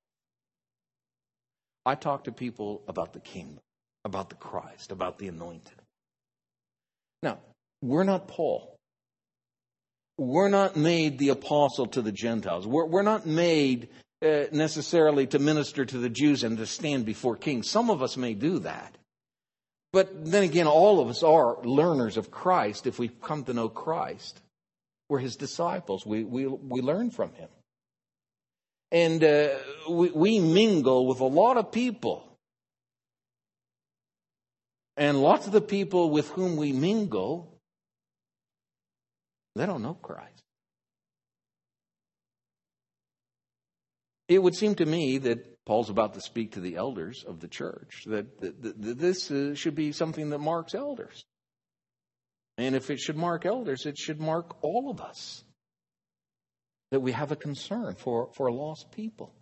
I talk to people about the kingdom, about the Christ, about the anointed. Now, we're not Paul. We're not made the apostle to the Gentiles. We're, we're not made uh, necessarily to minister to the Jews and to stand before kings. Some of us may do that. But then again, all of us are learners of Christ if we've come to know Christ. We're his disciples. We, we, we learn from him. And uh, we, we mingle with a lot of people. And lots of the people with whom we mingle, they don't know Christ. It would seem to me that Paul's about to speak to the elders of the church, that, that, that this uh, should be something that marks elders. And if it should mark elders, it should mark all of us. That we have a concern for, for lost people.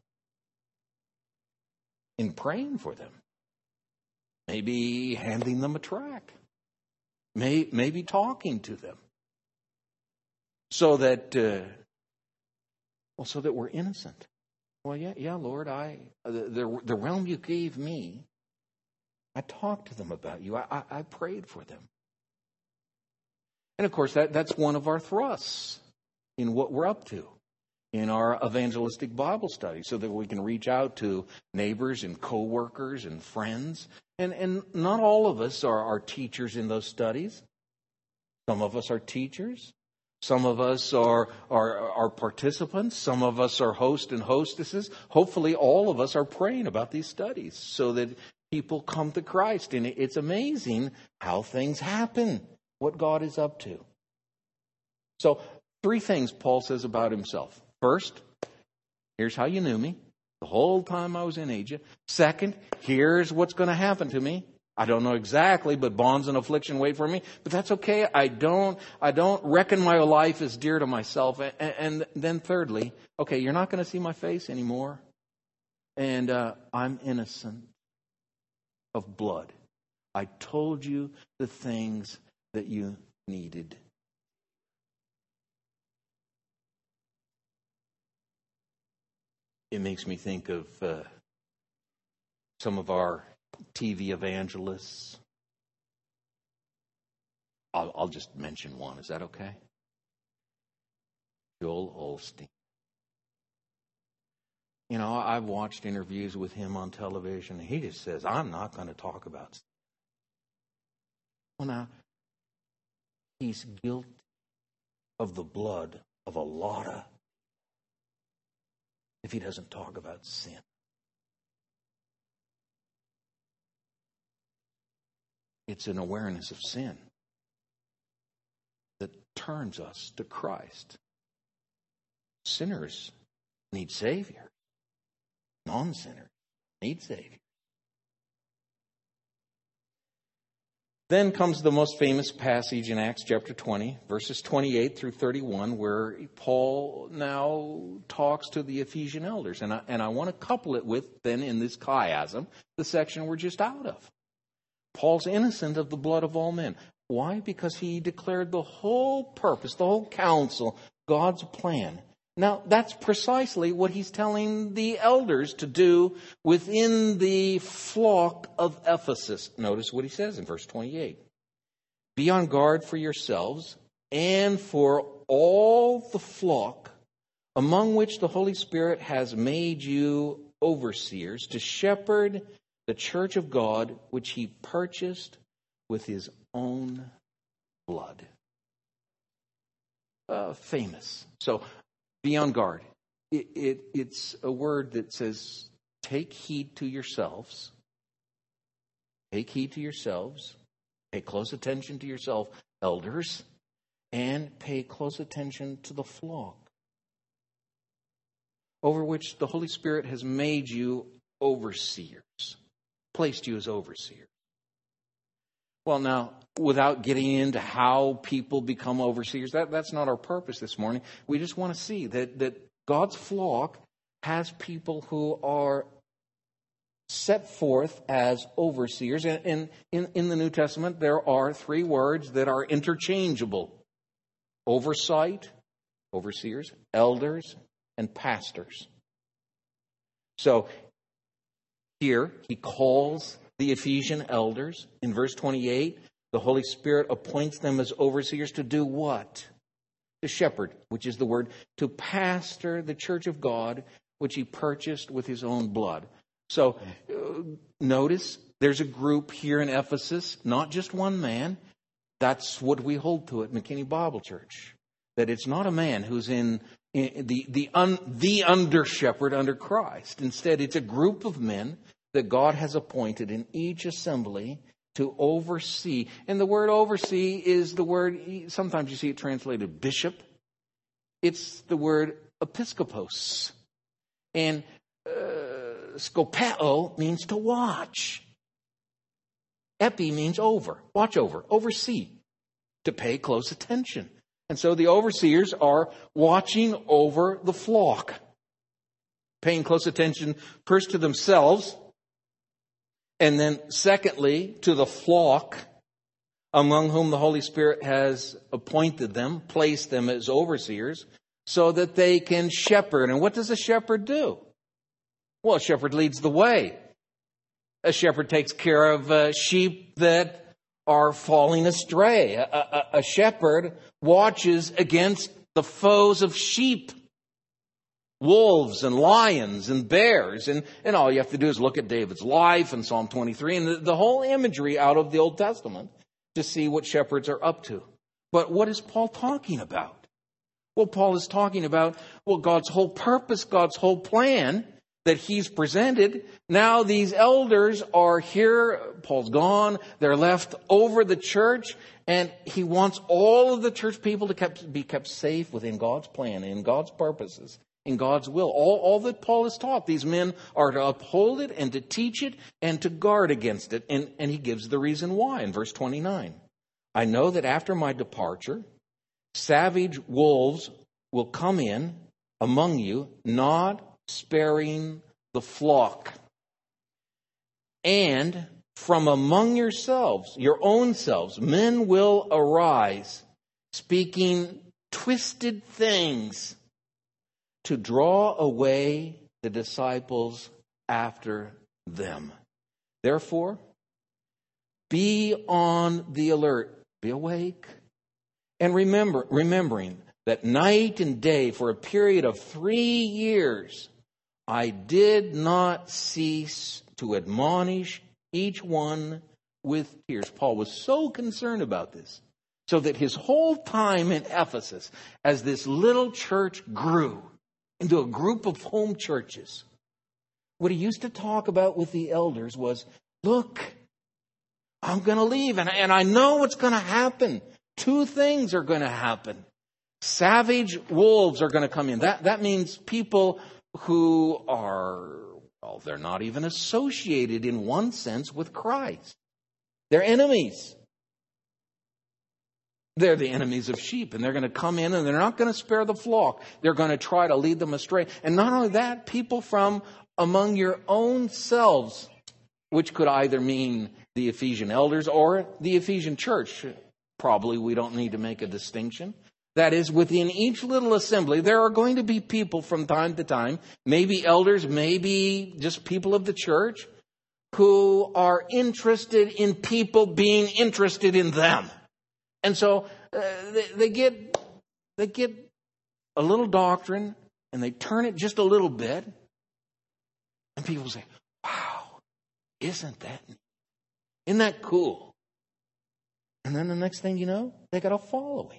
In praying for them. Maybe handing them a tract. May, maybe talking to them. So that, uh, well, so that we're innocent. Well, yeah, yeah, Lord, I the, the the realm you gave me, I talked to them about you. I, I, I prayed for them. And of course, that, that's one of our thrusts in what we're up to in our evangelistic Bible study, so that we can reach out to neighbors and co-workers and friends. And, and not all of us are, are teachers in those studies. Some of us are teachers. Some of us are, are, are participants. Some of us are hosts and hostesses. Hopefully all of us are praying about these studies so that people come to Christ. And it's amazing how things happen, what God is up to. So three things Paul says about himself. First, here's how you knew me the whole time I was in Asia. Second, here's what's going to happen to me. I don't know exactly, but bonds and affliction wait for me. But that's okay. I don't, I don't reckon my life as dear to myself. And, and then thirdly, okay, you're not going to see my face anymore. And uh, I'm innocent of blood. I told you the things that you needed. It makes me think of uh, some of our T V evangelists. I'll, I'll just mention one. Is that okay? Joel Osteen. You know, I've watched interviews with him on television. He just says, I'm not going to talk about sin. Well, now, he's guilty of the blood of a lot of if he doesn't talk about sin. It's an awareness of sin that turns us to Christ. Sinners need Savior. Non-sinners need Savior. Then comes the most famous passage in Acts chapter twenty, verses twenty-eight through thirty-one, where Paul now talks to the Ephesian elders. And I, and I want to couple it with, then in this chiasm, the section we're just out of. Paul's innocent of the blood of all men. Why? Because he declared the whole purpose, the whole counsel, God's plan. Now, that's precisely what he's telling the elders to do within the flock of Ephesus. Notice what he says in verse twenty-eight. Be on guard for yourselves and for all the flock among which the Holy Spirit has made you overseers to shepherd the church of God, which he purchased with his own blood. Uh, famous. So, be on guard. It, it, it's a word that says, take heed to yourselves. Take heed to yourselves. Pay close attention to yourself, elders. And pay close attention to the flock, over which the Holy Spirit has made you overseers. Placed you as overseers. Well, now, without getting into how people become overseers, that, that's not our purpose this morning. We just want to see that, that God's flock has people who are set forth as overseers. And, and in, in the New Testament, there are three words that are interchangeable. Oversight, overseers, elders, and pastors. So, here, he calls the Ephesian elders. In verse twenty-eight, the Holy Spirit appoints them as overseers to do what? To shepherd, which is the word, to pastor the church of God, which he purchased with his own blood. So, uh, notice, there's a group here in Ephesus, not just one man. That's what we hold to at McKinney Bible Church. that it's not a man who's in, in the the un, the under shepherd under Christ. Instead, it's a group of men that God has appointed in each assembly to oversee. And the word oversee is the word, sometimes you see it translated bishop. It's the word episkopos. And uh, skopeo means to watch. Epi means over, watch over, oversee, to pay close attention. And so the overseers are watching over the flock, paying close attention first to themselves, and then secondly to the flock among whom the Holy Spirit has appointed them, placed them as overseers, so that they can shepherd. And what does a shepherd do? Well, a shepherd leads the way. A shepherd takes care of uh, sheep that are falling astray. A, a, a shepherd watches against the foes of sheep, wolves and lions and bears. And, and all you have to do is look at David's life in Psalm twenty-three and the, the whole imagery out of the Old Testament to see what shepherds are up to. But what is Paul talking about? Well, Paul is talking about, well, God's whole purpose, God's whole plan that he's presented. Now these elders are here. Paul's gone. They're left over the church. And he wants all of the church people to kept, be kept safe within God's plan, in God's purposes, in God's will. All, all that Paul has taught, these men are to uphold it and to teach it and to guard against it. And, and he gives the reason why in verse twenty-nine. I know that after my departure, savage wolves will come in among you, not sparing the flock. And from among yourselves, your own selves, men will arise, speaking twisted things to draw away the disciples after them. Therefore, be on the alert, be awake, and remember, remembering that night and day for a period of three years, I did not cease to admonish each one with tears. Paul was so concerned about this, so that his whole time in Ephesus, as this little church grew into a group of home churches, what he used to talk about with the elders was, look, I'm going to leave, and, and I know what's going to happen. Two things are going to happen. Savage wolves are going to come in. That, that means people who are, well, they're not even associated in one sense with Christ. They're enemies. They're the enemies of sheep, and they're going to come in and they're not going to spare the flock. They're going to try to lead them astray. And not only that, people from among your own selves, which could either mean the Ephesian elders or the Ephesian church. Probably we don't need to make a distinction. That is, within each little assembly, there are going to be people from time to time, maybe elders, maybe just people of the church, who are interested in people being interested in them. And so uh, they, they get they get a little doctrine and they turn it just a little bit. And people say, wow, isn't that neat? Isn't that cool? And then the next thing you know, they got a following.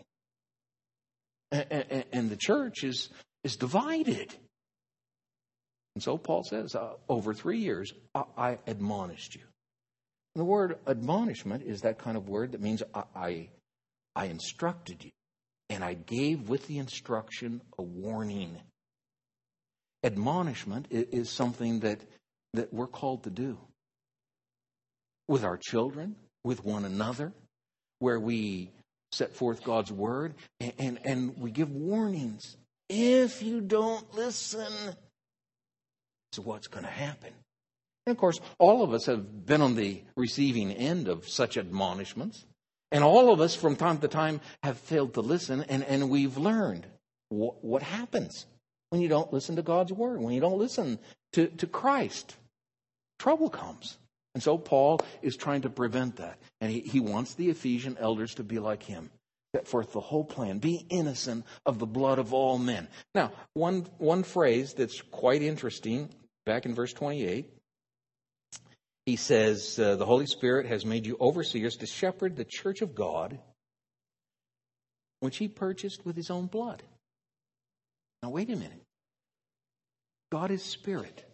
And, and the church is, is divided. And so Paul says, uh, over three years, I, I admonished you. And the word admonishment is that kind of word that means I, I, I instructed you. And I gave with the instruction a warning. Admonishment is, is something that, that we're called to do. With our children, with one another, where we set forth God's word, and, and, and we give warnings. If you don't listen, so what's going to happen? And of course, all of us have been on the receiving end of such admonishments. And all of us from time to time have failed to listen, and, and we've learned what, what happens when you don't listen to God's word, when you don't listen to, to Christ. Trouble comes. And so Paul is trying to prevent that. And he, he wants the Ephesian elders to be like him. Set forth the whole plan. Be innocent of the blood of all men. Now, one, one phrase that's quite interesting, back in verse twenty-eight, he says, uh, the Holy Spirit has made you overseers to shepherd the church of God, which he purchased with his own blood. Now, wait a minute. God is spirit.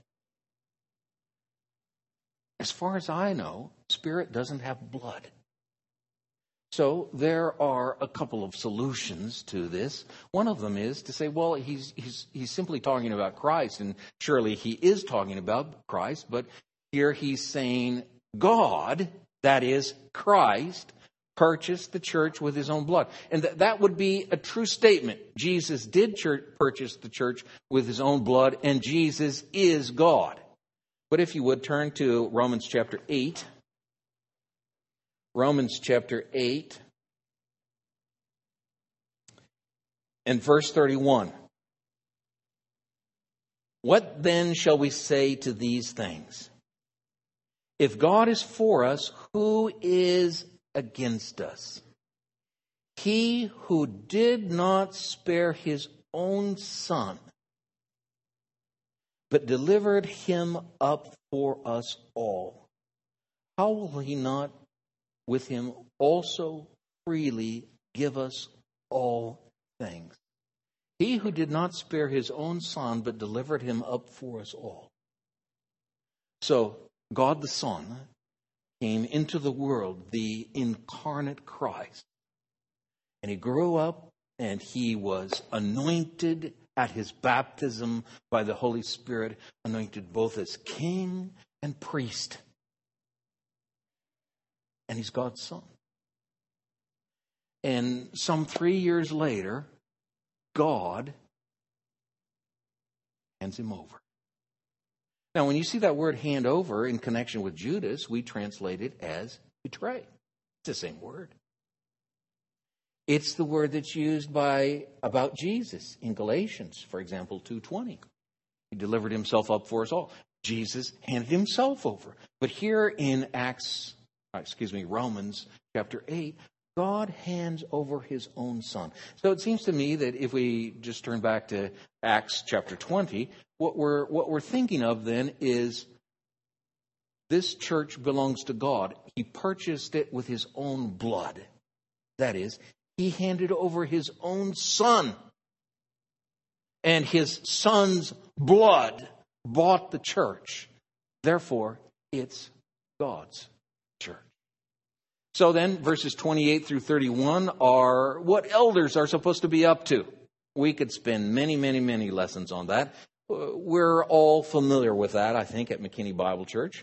As far as I know, spirit doesn't have blood. So there are a couple of solutions to this. One of them is to say, well, he's he's he's simply talking about Christ, and surely he is talking about Christ, but here he's saying God, that is Christ, purchased the church with his own blood. And th- that would be a true statement. Jesus did church, purchase the church with his own blood, and Jesus is God. But if you would turn to Romans chapter eight. Romans chapter eight and verse thirty-one. What then shall we say to these things? If God is for us, who is against us? He who did not spare his own son, but delivered him up for us all, how will he not with him also freely give us all things? He who did not spare his own son, but delivered him up for us all. So, God the Son came into the world, the incarnate Christ. And he grew up and he was anointed at his baptism by the Holy Spirit, anointed both as king and priest. And he's God's son. And some three years later, God hands him over. Now, when you see that word hand over in connection with Judas, we translate it as betray. It's the same word. It's the word that's used by about Jesus in Galatians, for example, two twenty. He delivered himself up for us all. Jesus handed himself over. But here in Acts, excuse me, Romans chapter eight, God hands over his own son. So it seems to me that if we just turn back to Acts chapter twenty, what we're what we're thinking of then is this church belongs to God. He purchased it with his own blood. That is, he handed over his own son. And his son's blood bought the church. Therefore, it's God's church. So then, verses twenty-eight through thirty-one are what elders are supposed to be up to. We could spend many, many, many lessons on that. We're all familiar with that, I think, at McKinney Bible Church.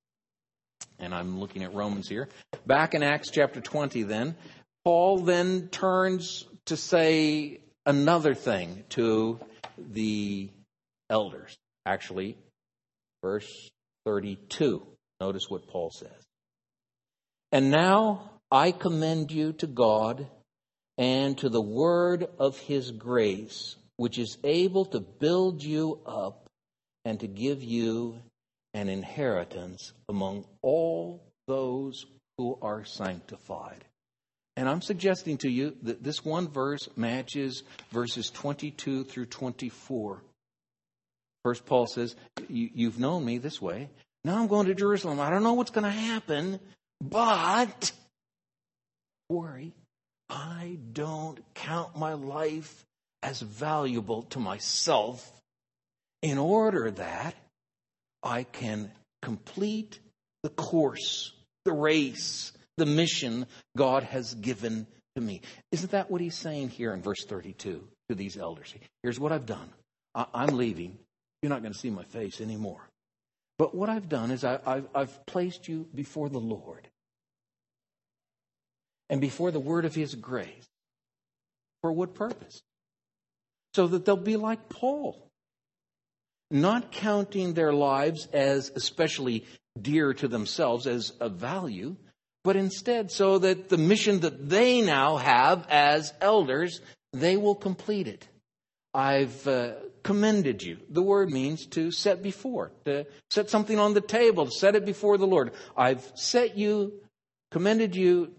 And I'm looking at Romans here. Back in Acts chapter twenty then, Paul then turns to say another thing to the elders. Actually, verse thirty-two. Notice what Paul says. And now I commend you to God and to the word of his grace, which is able to build you up and to give you an inheritance among all those who are sanctified. And I'm suggesting to you that this one verse matches verses twenty-two through twenty-four. First, Paul says, you've known me this way. Now I'm going to Jerusalem. I don't know what's going to happen, but worry, I don't count my life as valuable to myself in order that I can complete the course, the race, the mission God has given to me. Isn't that what he's saying here in verse thirty-two to these elders? Here's what I've done. I- I'm leaving. You're not going to see my face anymore. But what I've done is I, I've, I've placed you before the Lord and before the word of his grace. For what purpose? So that they'll be like Paul, not counting their lives as especially dear to themselves as a value, but instead so that the mission that they now have as elders, they will complete it. I've uh, commended you. The word means to set before, to set something on the table, to set it before the Lord. I've set you, commended you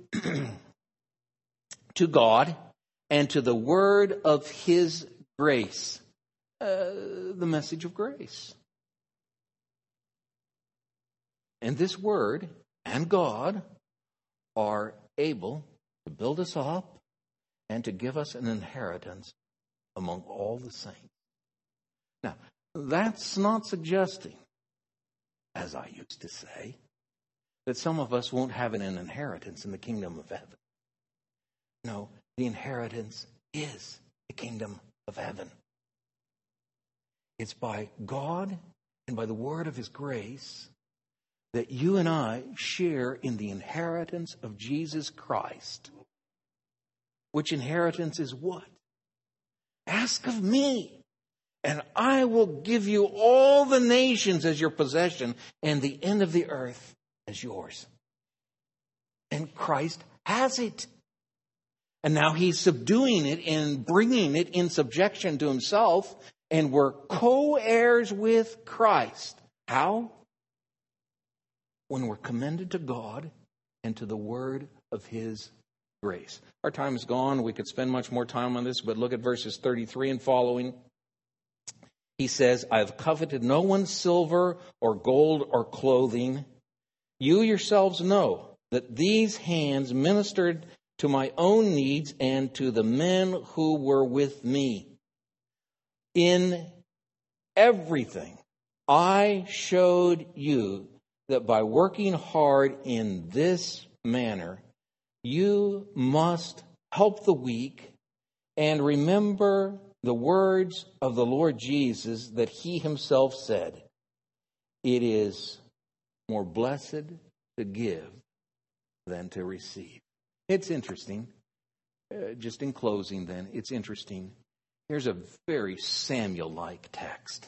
to God and to the word of his grace, uh, the message of grace. And this word and God are able to build us up and to give us an inheritance among all the saints. Now, that's not suggesting, as I used to say, that some of us won't have an inheritance in the kingdom of heaven. No, the inheritance is the kingdom of heaven. It's by God and by the word of His grace that you and I share in the inheritance of Jesus Christ. Which inheritance is what? Ask of me, and I will give you all the nations as your possession, and the end of the earth as yours. And Christ has it. And now He's subduing it and bringing it in subjection to Himself, and we're co-heirs with Christ. How? When we're commended to God and to the word of His grace. Our time is gone. We could spend much more time on this, but look at verses thirty-three and following. He says, I have coveted no one's silver or gold or clothing. You yourselves know that these hands ministered to my own needs and to the men who were with me. In everything, I showed you that by working hard in this manner, you must help the weak and remember the words of the Lord Jesus that He Himself said, it is more blessed to give than to receive. It's interesting. Uh, just in closing then, it's interesting. Here's a very Samuel-like text.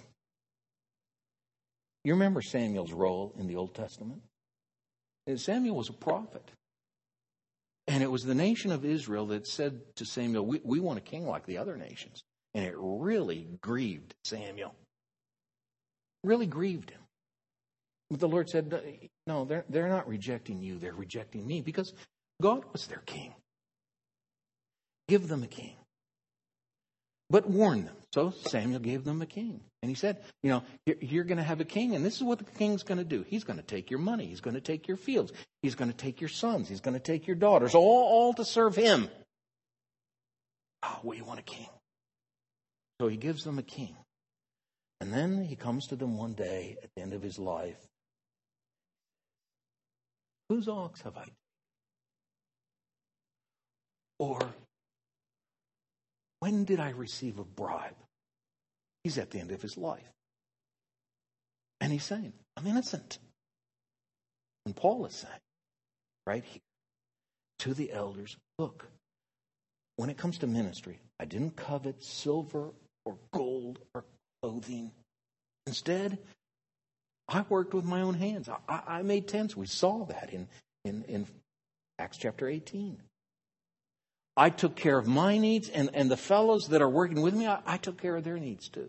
You remember Samuel's role in the Old Testament? Samuel was a prophet. And it was the nation of Israel that said to Samuel, we, we want a king like the other nations. And it really grieved Samuel. Really grieved him. But the Lord said, no, they're, they're not rejecting you. They're rejecting me because God was their king. Give them a king. But warn them. So Samuel gave them a king. And he said, you know, you're, you're going to have a king, and this is what the king's going to do. He's going to take your money. He's going to take your fields. He's going to take your sons. He's going to take your daughters, all, all to serve him. Oh, we want a king. So he gives them a king. And then he comes to them one day at the end of his life. Whose ox have I? Or when did I receive a bribe? He's at the end of his life. And he's saying, I'm innocent. And Paul is saying, right here, to the elders, look, when it comes to ministry, I didn't covet silver or gold or clothing. Instead, I worked with my own hands. I, I made tents. We saw that in, in, in Acts chapter eighteen. I took care of my needs, and, and the fellows that are working with me, I, I took care of their needs too.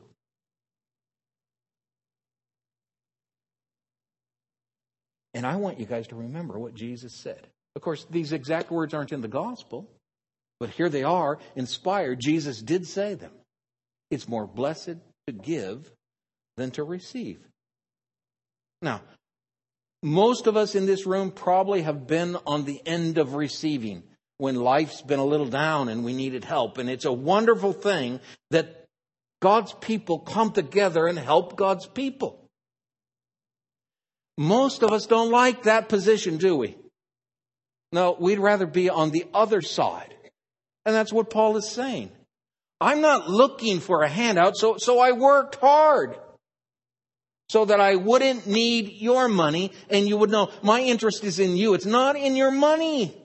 And I want you guys to remember what Jesus said. Of course, these exact words aren't in the gospel, but here they are, inspired. Jesus did say them. It's more blessed to give than to receive. Now, most of us in this room probably have been on the end of receiving when life's been a little down and we needed help. And it's a wonderful thing that God's people come together and help God's people. Most of us don't like that position, do we? No, we'd rather be on the other side. And that's what Paul is saying. I'm not looking for a handout, so, so I worked hard so that I wouldn't need your money and you would know my interest is in you. It's not in your money.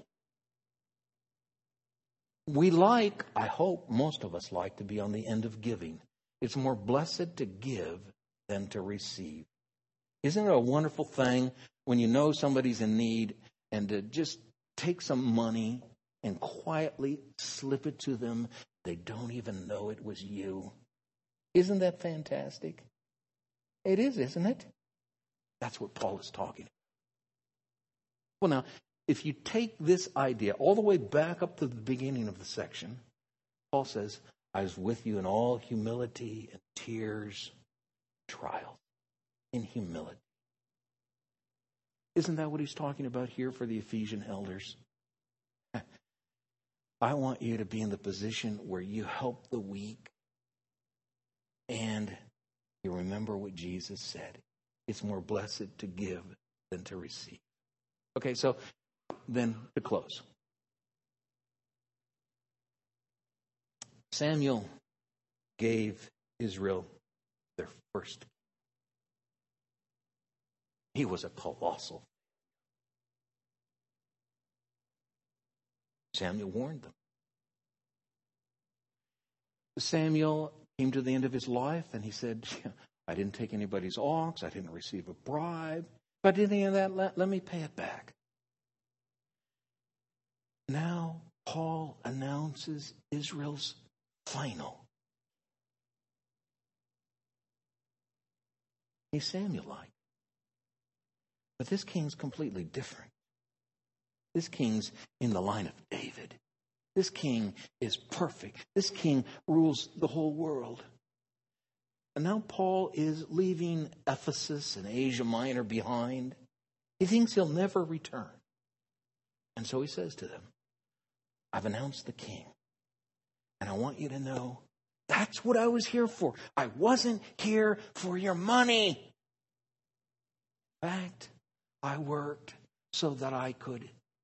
We like, I hope most of us like to be on the end of giving. It's more blessed to give than to receive. Isn't it a wonderful thing when you know somebody's in need and to just take some money and quietly slip it to them? They don't even know it was you. Isn't that fantastic? It is, isn't it? That's what Paul is talking about. Well, now, if you take this idea all the way back up to the beginning of the section, Paul says, I was with you in all humility and tears, trials, in humility. Isn't that what he's talking about here for the Ephesian elders? I want you to be in the position where you help the weak and you remember what Jesus said. It's more blessed to give than to receive. Okay, so then to close. Samuel gave Israel their first. He was a colossal. Samuel warned them. Samuel came to the end of his life and he said, I didn't take anybody's ox. I didn't receive a bribe. If I did any of that, let, let me pay it back. Now Paul announces Israel's final. He's Samuel-like. But this king's completely different. This king's in the line of David. This king is perfect. This king rules the whole world. And now Paul is leaving Ephesus and Asia Minor behind. He thinks he'll never return. And so he says to them, I've announced the king. And I want you to know that's what I was here for. I wasn't here for your money. In fact, I worked so that I could.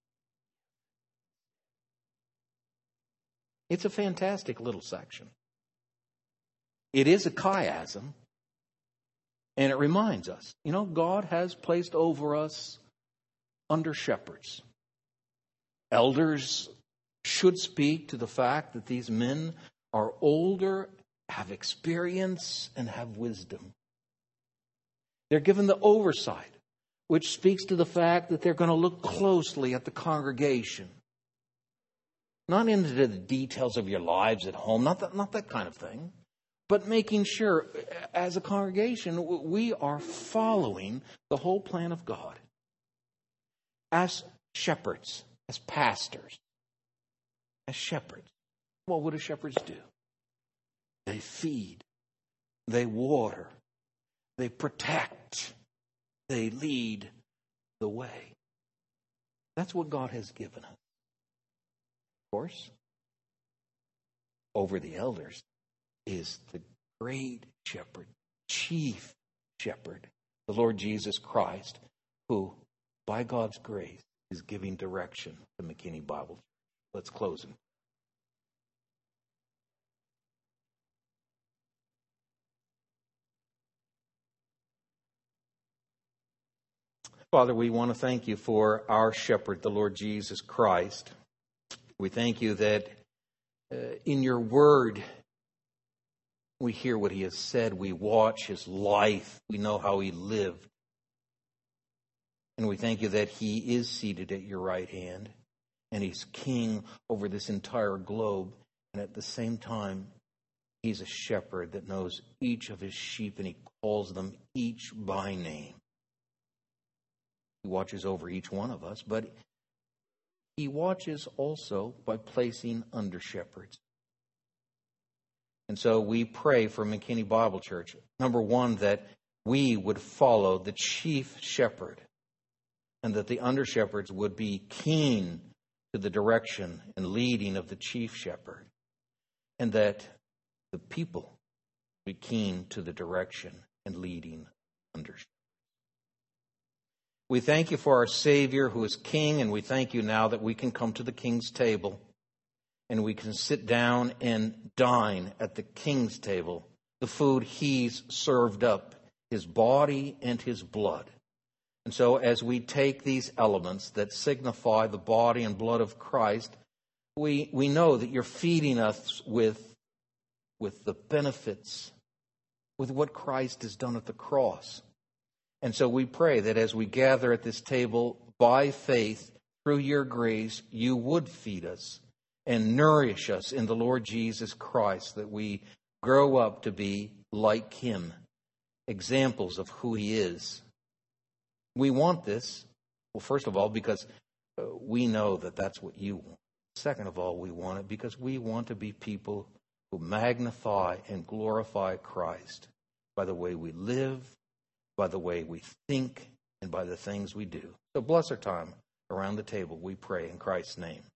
It's a fantastic little section. It is a chiasm, and it reminds us, you know, God has placed over us under shepherds. Elders should speak to the fact that these men are older, have experience, and have wisdom. They're given the oversight, which speaks to the fact that they're going to look closely at the congregation. Not into the details of your lives at home, not that, not that kind of thing, but making sure as a congregation we are following the whole plan of God. As shepherds, as pastors, as shepherds, what would a shepherds do? They feed, they water, they protect, they lead the way. That's what God has given us. Of course, over the elders is the great shepherd, chief shepherd, the Lord Jesus Christ, who, by God's grace, is giving direction to McKinney Bible Church. Let's close him. Father, we want to thank you for our shepherd, the Lord Jesus Christ. We thank you that uh, in your word, we hear what he has said. We watch his life. We know how he lived. And we thank you that he is seated at your right hand and he's king over this entire globe. And at the same time, he's a shepherd that knows each of his sheep and he calls them each by name. He watches over each one of us, but he watches also by placing under shepherds. And so we pray for McKinney Bible Church, number one, that we would follow the chief shepherd and that the under shepherds would be keen to the direction and leading of the chief shepherd and that the people be keen to the direction and leading under shepherds. We thank you for our Savior who is King, and we thank you now that we can come to the King's table and we can sit down and dine at the King's table, the food he's served up, his body and his blood. And so as we take these elements that signify the body and blood of Christ, we, we know that you're feeding us with, with the benefits, with what Christ has done at the cross. And so we pray that as we gather at this table by faith, through your grace, you would feed us and nourish us in the Lord Jesus Christ, that we grow up to be like him, examples of who he is. We want this, well, first of all, because we know that that's what you want. Second of all, we want it because we want to be people who magnify and glorify Christ by the way we live, by the way we think, and by the things we do. So bless our time around the table, we pray in Christ's name.